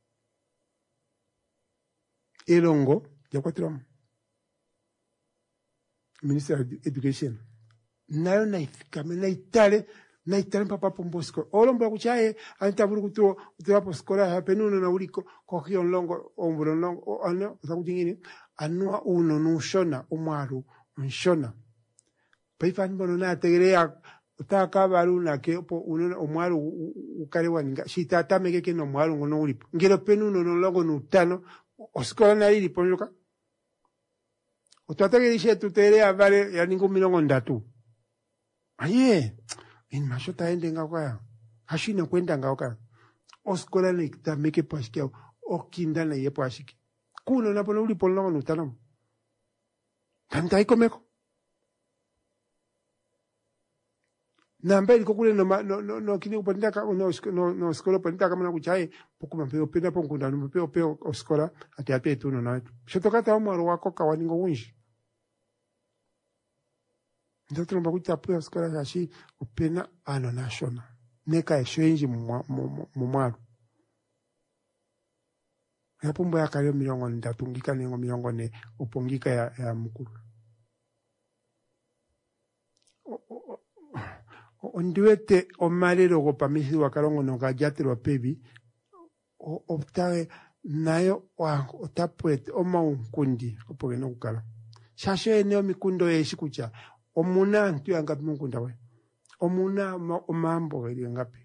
Irongo ya kwatiram. Minister of Education. Nayo naifika naitale papa pombosko. Olomba kuchae antaburu kutua poskola hapenuno na uliko kokion longo ombro longo ano zakujingini anua uno nushona umwaru nshona. Paifani bono na tegerea utaka baruna ke po uno umwaru ukarewa ninga shitata meke no mwaru ngono ulipo. Ngero penuno no longo nutano oskola na ili ponyoka. Utata gerishe tuterea vale ya ningu milongo ndatu. Aye, in mashota ende ngawaka. Hashina kwenda ngawaka. Oskola na ikita meke pashikia okinda na yepo ashiki. Kuno na pono uli polongo nutano. Tanta iko meko. Na mbeli kukule no kini upandaka no oskola pandaka mana kuchae poku mampeo penda pongunda no peo oskola ati ape tuno na wetu. Shotokata omwaro wako kawaningo winshi. Ndoto nomba kutapu ya oskola shashi upena ano national. Neka eshenji mumwaru. Ya pumbo ya kalio milongo ndatungika nengo milongo ne upongika ya mukuru. Onduete omalero go pamisi wakarongo no gajate wa pebi optawe nayo otapwete omaunkundi opogeno kukala. Shasho eneo mikundo yeshikucha. Omuna ntu yangapi mukunda we. Omuna omambo gari yangapi.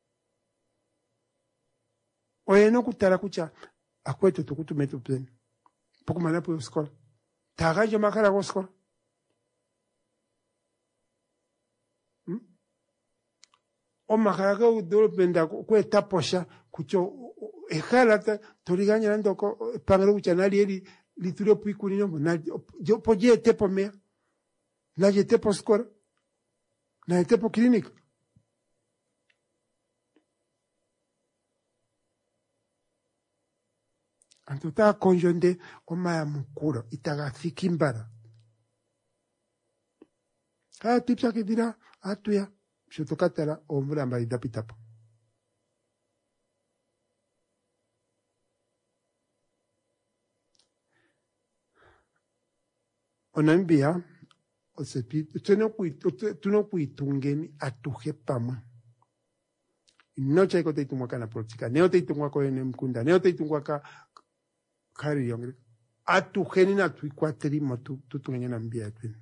Oyeno kutara kucha akweto tukutumetu pleni. Poku manapu yoskola. Tagajo makara yoskola. Omakaraga udolopenda kwe taposha kucho ekalata toriganya nandoko pangalo kucha nali eli litulio puikulino nali poje tepo mea. Naje tepo skora. Na tepo klinika. Antuta konjonde omaya mukuro itaga fikimbara. Tipsa kidira atuya shotokatara omvula mba idapitapo. Onambia osepi tuno kuitungeni atuje pama. No chaiko te itungwa kana politika. Neo te itungwa ko ene mkunda. Neo te itungwa ka kari yongre. Atujeni na tuikwateri mo tutungenya na mbia twini.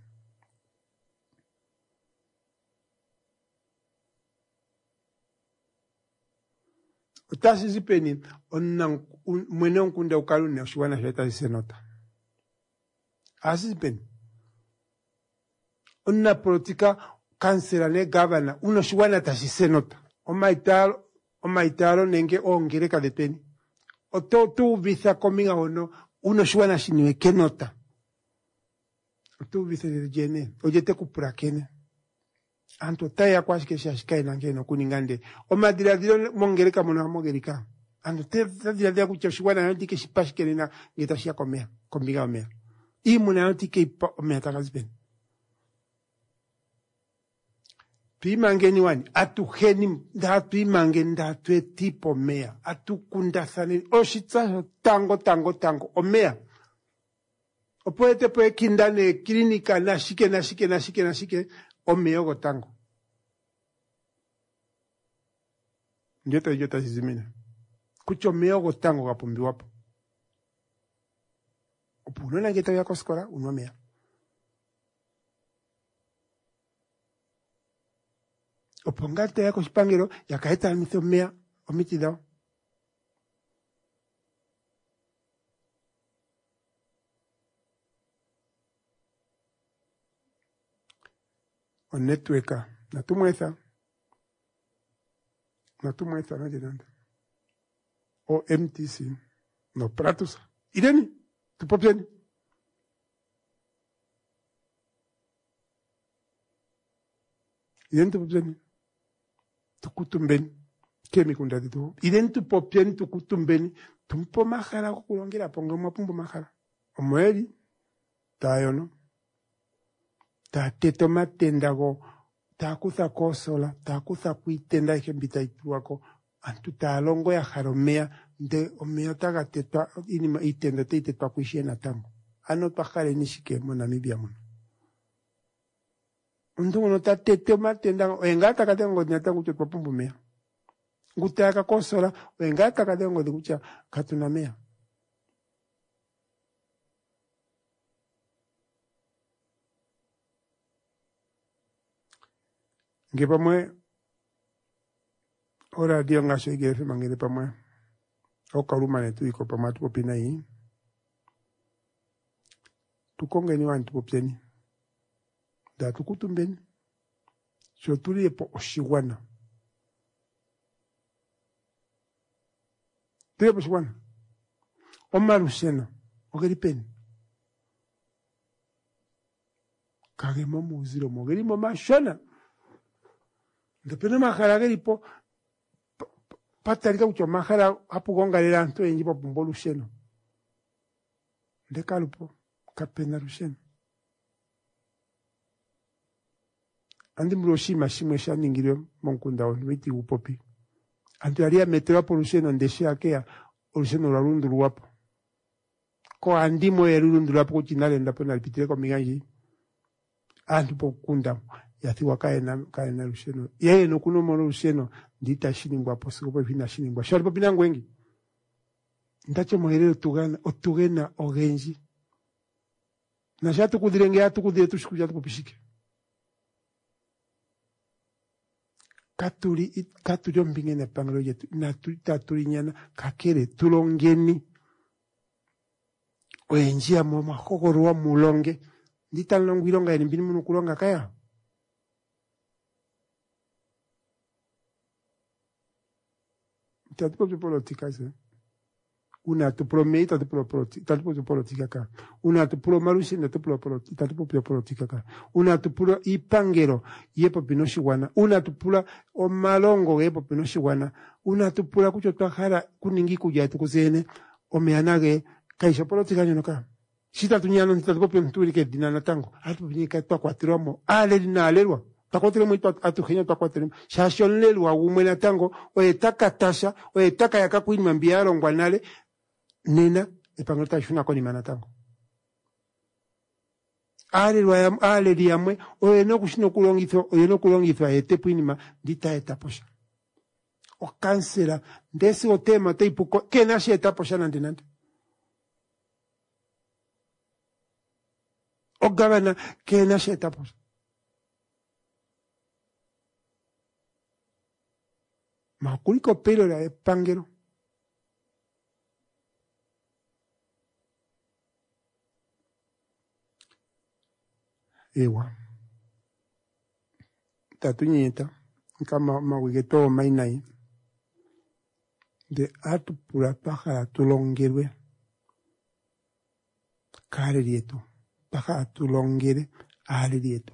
Utasi zipeni mwene mkunda ukalu ne ushuwana shweta zisenota. Asi zipeni. Una politika kansela ne gavana uno shuwana tashisenota. Omaitaro nenge ongereka de peni. Oto tu visa kominga uno shuwana shiniwe kenota. Oto visa de jene. Ojete kupura kene. Anto taya kwa shikeshashika inangeno kuningande. Omadiradiro mongereka mongerika. Anto tadiradira kucha shuwana yantike shipashike na ngetashia komea. Kominga omea. Ii muna yantike ipa omea takazipeni. Tuimangeni wani, atuheni, tuimangeni datue tipo mea, atukundasani, oshitsa tango, omea. Opoete poe kindane klinika nashike, omeogo tango. Jota zizimina. Kucho meogo tango kapumbi wapo. Opunona ngeta ya koskora, unomea. Opongate ya kospangero, ya kaeta almitho mea, omitidao. O netweka, natumweza, no llenando. O MTC, no pratos. Irene, tu popieni. Irene tu popieni. Tu kutumbeni. Kemi kundadi tu. Irene tu popieni, tu kutumbeni. Tumpo mahara kukulongera pongo mapumbo mahara. Omweli, tayono. Ta tetoma tendago, ta kuza kosola, ta kuza kuitenda ikembita ituako, antu ta longo ya jaromea, de omeo taga tetwa, inima itenda te tetwa kuishena tango. Ano pakare nishike mo Namibia mono. Undu no ta tetoma tendago, engata katengo nyatangu tetwa pumbu mea. Ngutaka kosola, engata katengo de kucha katunamea. Nge pamwe ora dio ngasho igefe mangere pamwe o karumane tu iko pamwe tu popina yi tukonge ni wantu popeni da tukutumbeni so tuli epo oshiwana tuli epo oshiwana omarusena ogeripeni kage momu uziro mogeri moma shona Depende mahara geripo patarika ucho mahara hapo gongalera nto enjipo pumbolu sheno. Ndekalupo kapena rusheno. Andi mroshima shimwe shaningirio monkunda onwiti upopi. Andi aria metero po rusheno ndeshe akea rusheno rarundu wapo. Ko andi mo erundu wapo kuchinale ndapo nalipitire ko miganji. Andi po kunda yathiwa kaena rusheno. Yeye no kuno mono rusheno ndita shiningwa posiko po fina shiningwa. Shari po pinango wengi. Ndacho moherero otugena ogenji. Na shatu kudirenge atu kudire tushikuja tukupishike. Katuri ombingene pangalo yetu. Na taturi nyana kakere tulongeni. Oenji ya moma kokoroa mulonge. Ndita longuilonga eni mbini munu kulonga kaya. Tatupo politika se. Una tu promeita tu politika ka. Una tu pro marushina tu politika tu politika ka. Una tu pro ipangero yepo pinoshiwana. Una tu pro o malongo yepo pinoshiwana. Una tu pro kucho twahara kuningi kuja tukuzene o meanage kaisha politika nyonoka. Shita tunyano ntatupo pinturi ke dinana tango. Atu pinika to kwatiramo. Ale dinalelwa. Takotre muito atuhenya takotre shashon lelu wa umwena tango oetaka tasha oetaka yakakwini mambiaro ngwanale nena epangota shuna koni manatango ale liamwe oyeno kushino kulongithwa etepwinima ndita etaposha o kansela ndesi o tema teipuko kenashi etaposha nande o gavana kenashi etaposha Makuliko pelo la epangero. Ewa. Tatunyeta. Kama mawigeto mainai. De atu pura paja tulongerwe. Kare dieto. Paja tulongere ale dieto.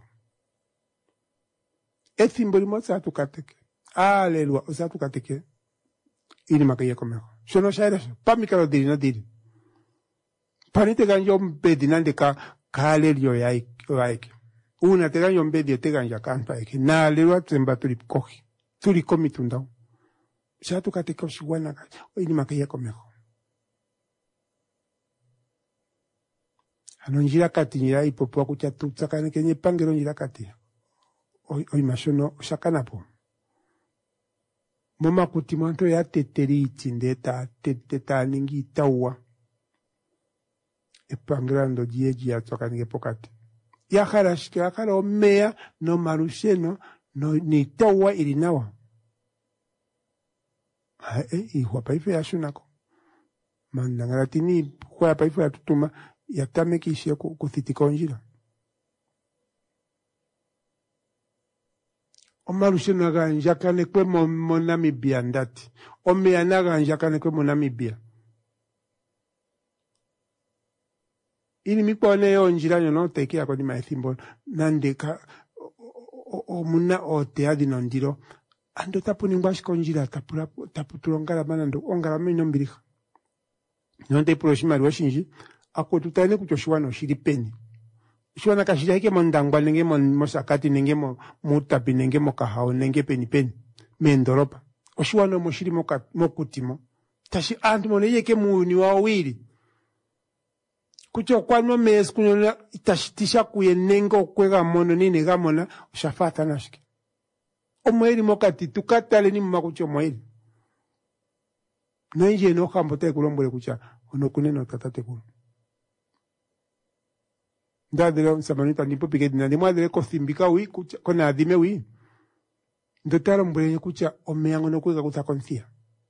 E simbolimo sa tu kateke. Aleluya, o sea, tu kateke. Ini makaya komeko. Shono shaira, pa mikaro diri na diri. Panite ganyo mbedinande ka aleluya yaiki. Una te ganyo mbedi te ganyo kanta eke. Na aleluya tsemba tulikoki. Tulikomi tundao. Sha tu kateke oshiwana ka. Ini makaya komeko. Anonjira kati njira ipopo kucha tutsakane kenye pangero njira kati. Oi mashono shakanapo. Moma kuti mwanto ya teteri itindeta teteta ningi tawa. Epangrando jieji ya tsakanige pokati. Ya harashike akara omea no marusheno no ni tawa ilinawa. Ihwa paife ya shunako. Mandangaratini kwa paife ya tutuma yatame kishia kuthitika njira. Omarusheno aganjakane kwe Namibia ndati. Omea naganjakane kwe Namibia. Ili mikwane yo njira nyono teke yako di maethimbo. Nandeka omuna oteadi nondiro. Ando tapu ningwashiko njira tapu tulongala manando. Ongala meno mbirika. Nonte puroshimari wa shinji. Ako tutane kuchoshuwano shiripeni. Shuwana kashiri hake mondangwa nenge mosakati nenge mutapi nenge mokahao nenge peni. Mendoropa. Oshuwano moshiri mokutimo. Tashi antu mone yeke muuni wa wili. Kucho kwano mes kunyola tashitisha kuye nengo kwega mono nini gamona ushafata nashiki. Omweli mokati tukatale ni mmakucho mweli. Noinje no kambote kulombole kucha onokuneno tatate kulo. Ndadele samanita nipo piketi na ndimwadele kothimbika wi kucha kona adime wi. Ndotaro mbole kucha omeyango no kwega kutakonthia.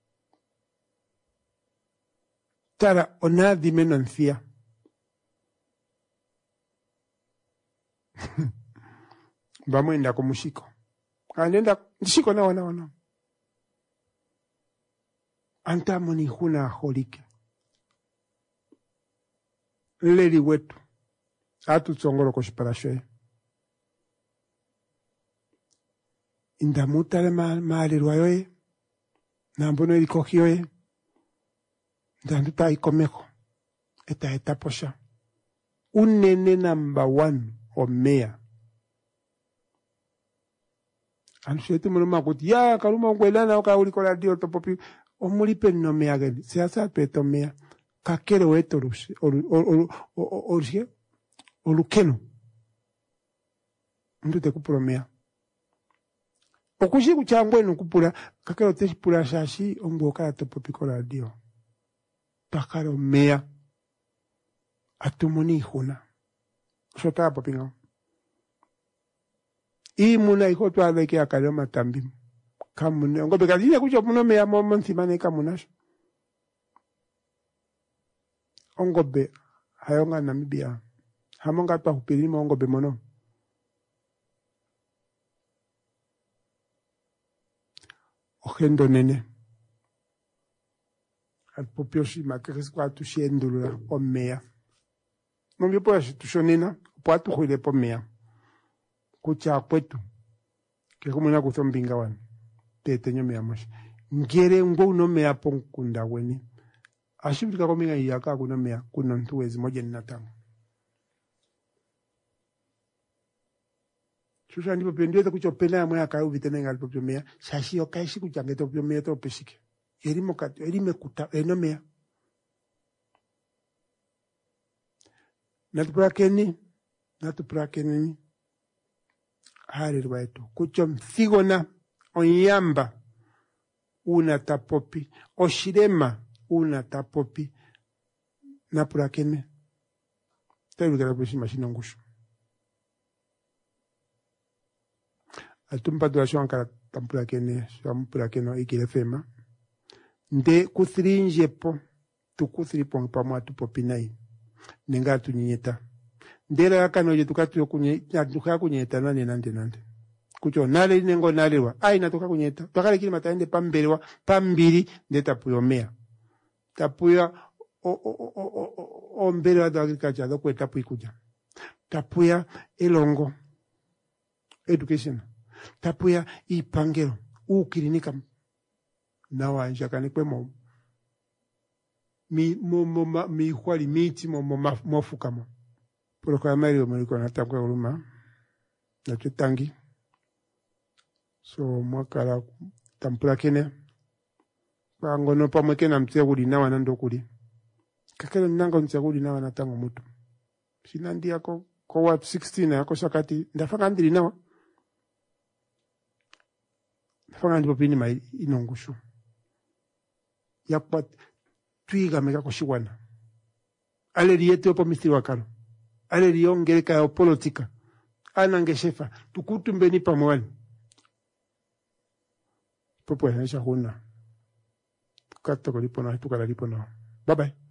Tara onadime nonthia. Bamwenda kumushiko. Anenda shiko na wana. Antamoni huna holike. Leli wetu. Atu tsongoro koshiparashoe. Indamutale maaliru ayoe. Nambono ilikohioe. Ndanduta ikomeko. Eta posha. Unene number 1 omea. Anushetu muluma kuti ya kaluma ngwelana oka ulikola dio topopi omulipe no mea gani. Siasa peto mea. Kakere weto orushe. Olukeno. Ndu te kupura mea. Okushi kuchangwe nukupura. Kakero teshi pura shashi omboka topopi kola dio. Takaro mea. Atumoni huna. Shota popinga. Muna iko tu aleke akale matambi. Kamune. Ngobe kadine kucho muno mea monthimane kamunasho. Ongobe hayonga Namibia. Hamonga pa hupilimo ongobe mono. Ojendo nene. Al popioshi makres kwa tushiendulula omea. Nombi po tushonena po tukhwile po mea. Kucha kwetu. Ke kumuna kuthombinga wana. Tete nyome amoshi. Ngere ngbo no mea po nkunda weni. Ashibika kominga iyaka kuna mea kuna ntuwezi moja ninatangu. Shusha ndipo pendiweza kuchopena ya mwaya kayo vitenenga alipopyo mea. Shashi okaishi kuchangete popyo mea to peshike. Erime kuta eno mea. Natupura keni. Hari wetu. Kucho mthigona onyamba una tapopi. Oshirema una tapopi. Napura keni. Teru gara pushi mashina ngushu. Atumpa dura ankara tampura keni. Shampura keno ikilefema. Nde kuthrinje po. Tukuthripo mpamwa tupopi nai. Nenga tunyeta. Ndela yakanoje tukatuyo kunyeta nande. Kucho nale nengo nalewa. Natoka kunyeta. Takale kili mataende pambelewa. Pambiri nde tapuyo mea. Tapuya ombelewa da agriculture. Doko tapuyi kuja. Tapuya elongo. Education. Tapuya ipangelo. Ukilinika. Nawa njakane kwe mo. Mi huali miti mofukamo. Puro kwa mario mliko na tankwe uluma. Na chutangi. So mwakala tampula kene. Kwa ngono pa mweke na mtia kuli na wanando kuli. Kakele nanga mtia kuli na wanatango mutu. Sinandi yako ko wat 16 yako sakati ndafanga ndiri nawa. Ndafanga ndi popini mai inongushu. Yakwa twiga mega koshiwana. Ale rieto po mistri wakalo. Ale riongereka ya politika. Anangeshefa tukutumbeni pamwali. Popo ya huna. Tukata ko lipo na tukala lipo na. Bye bye.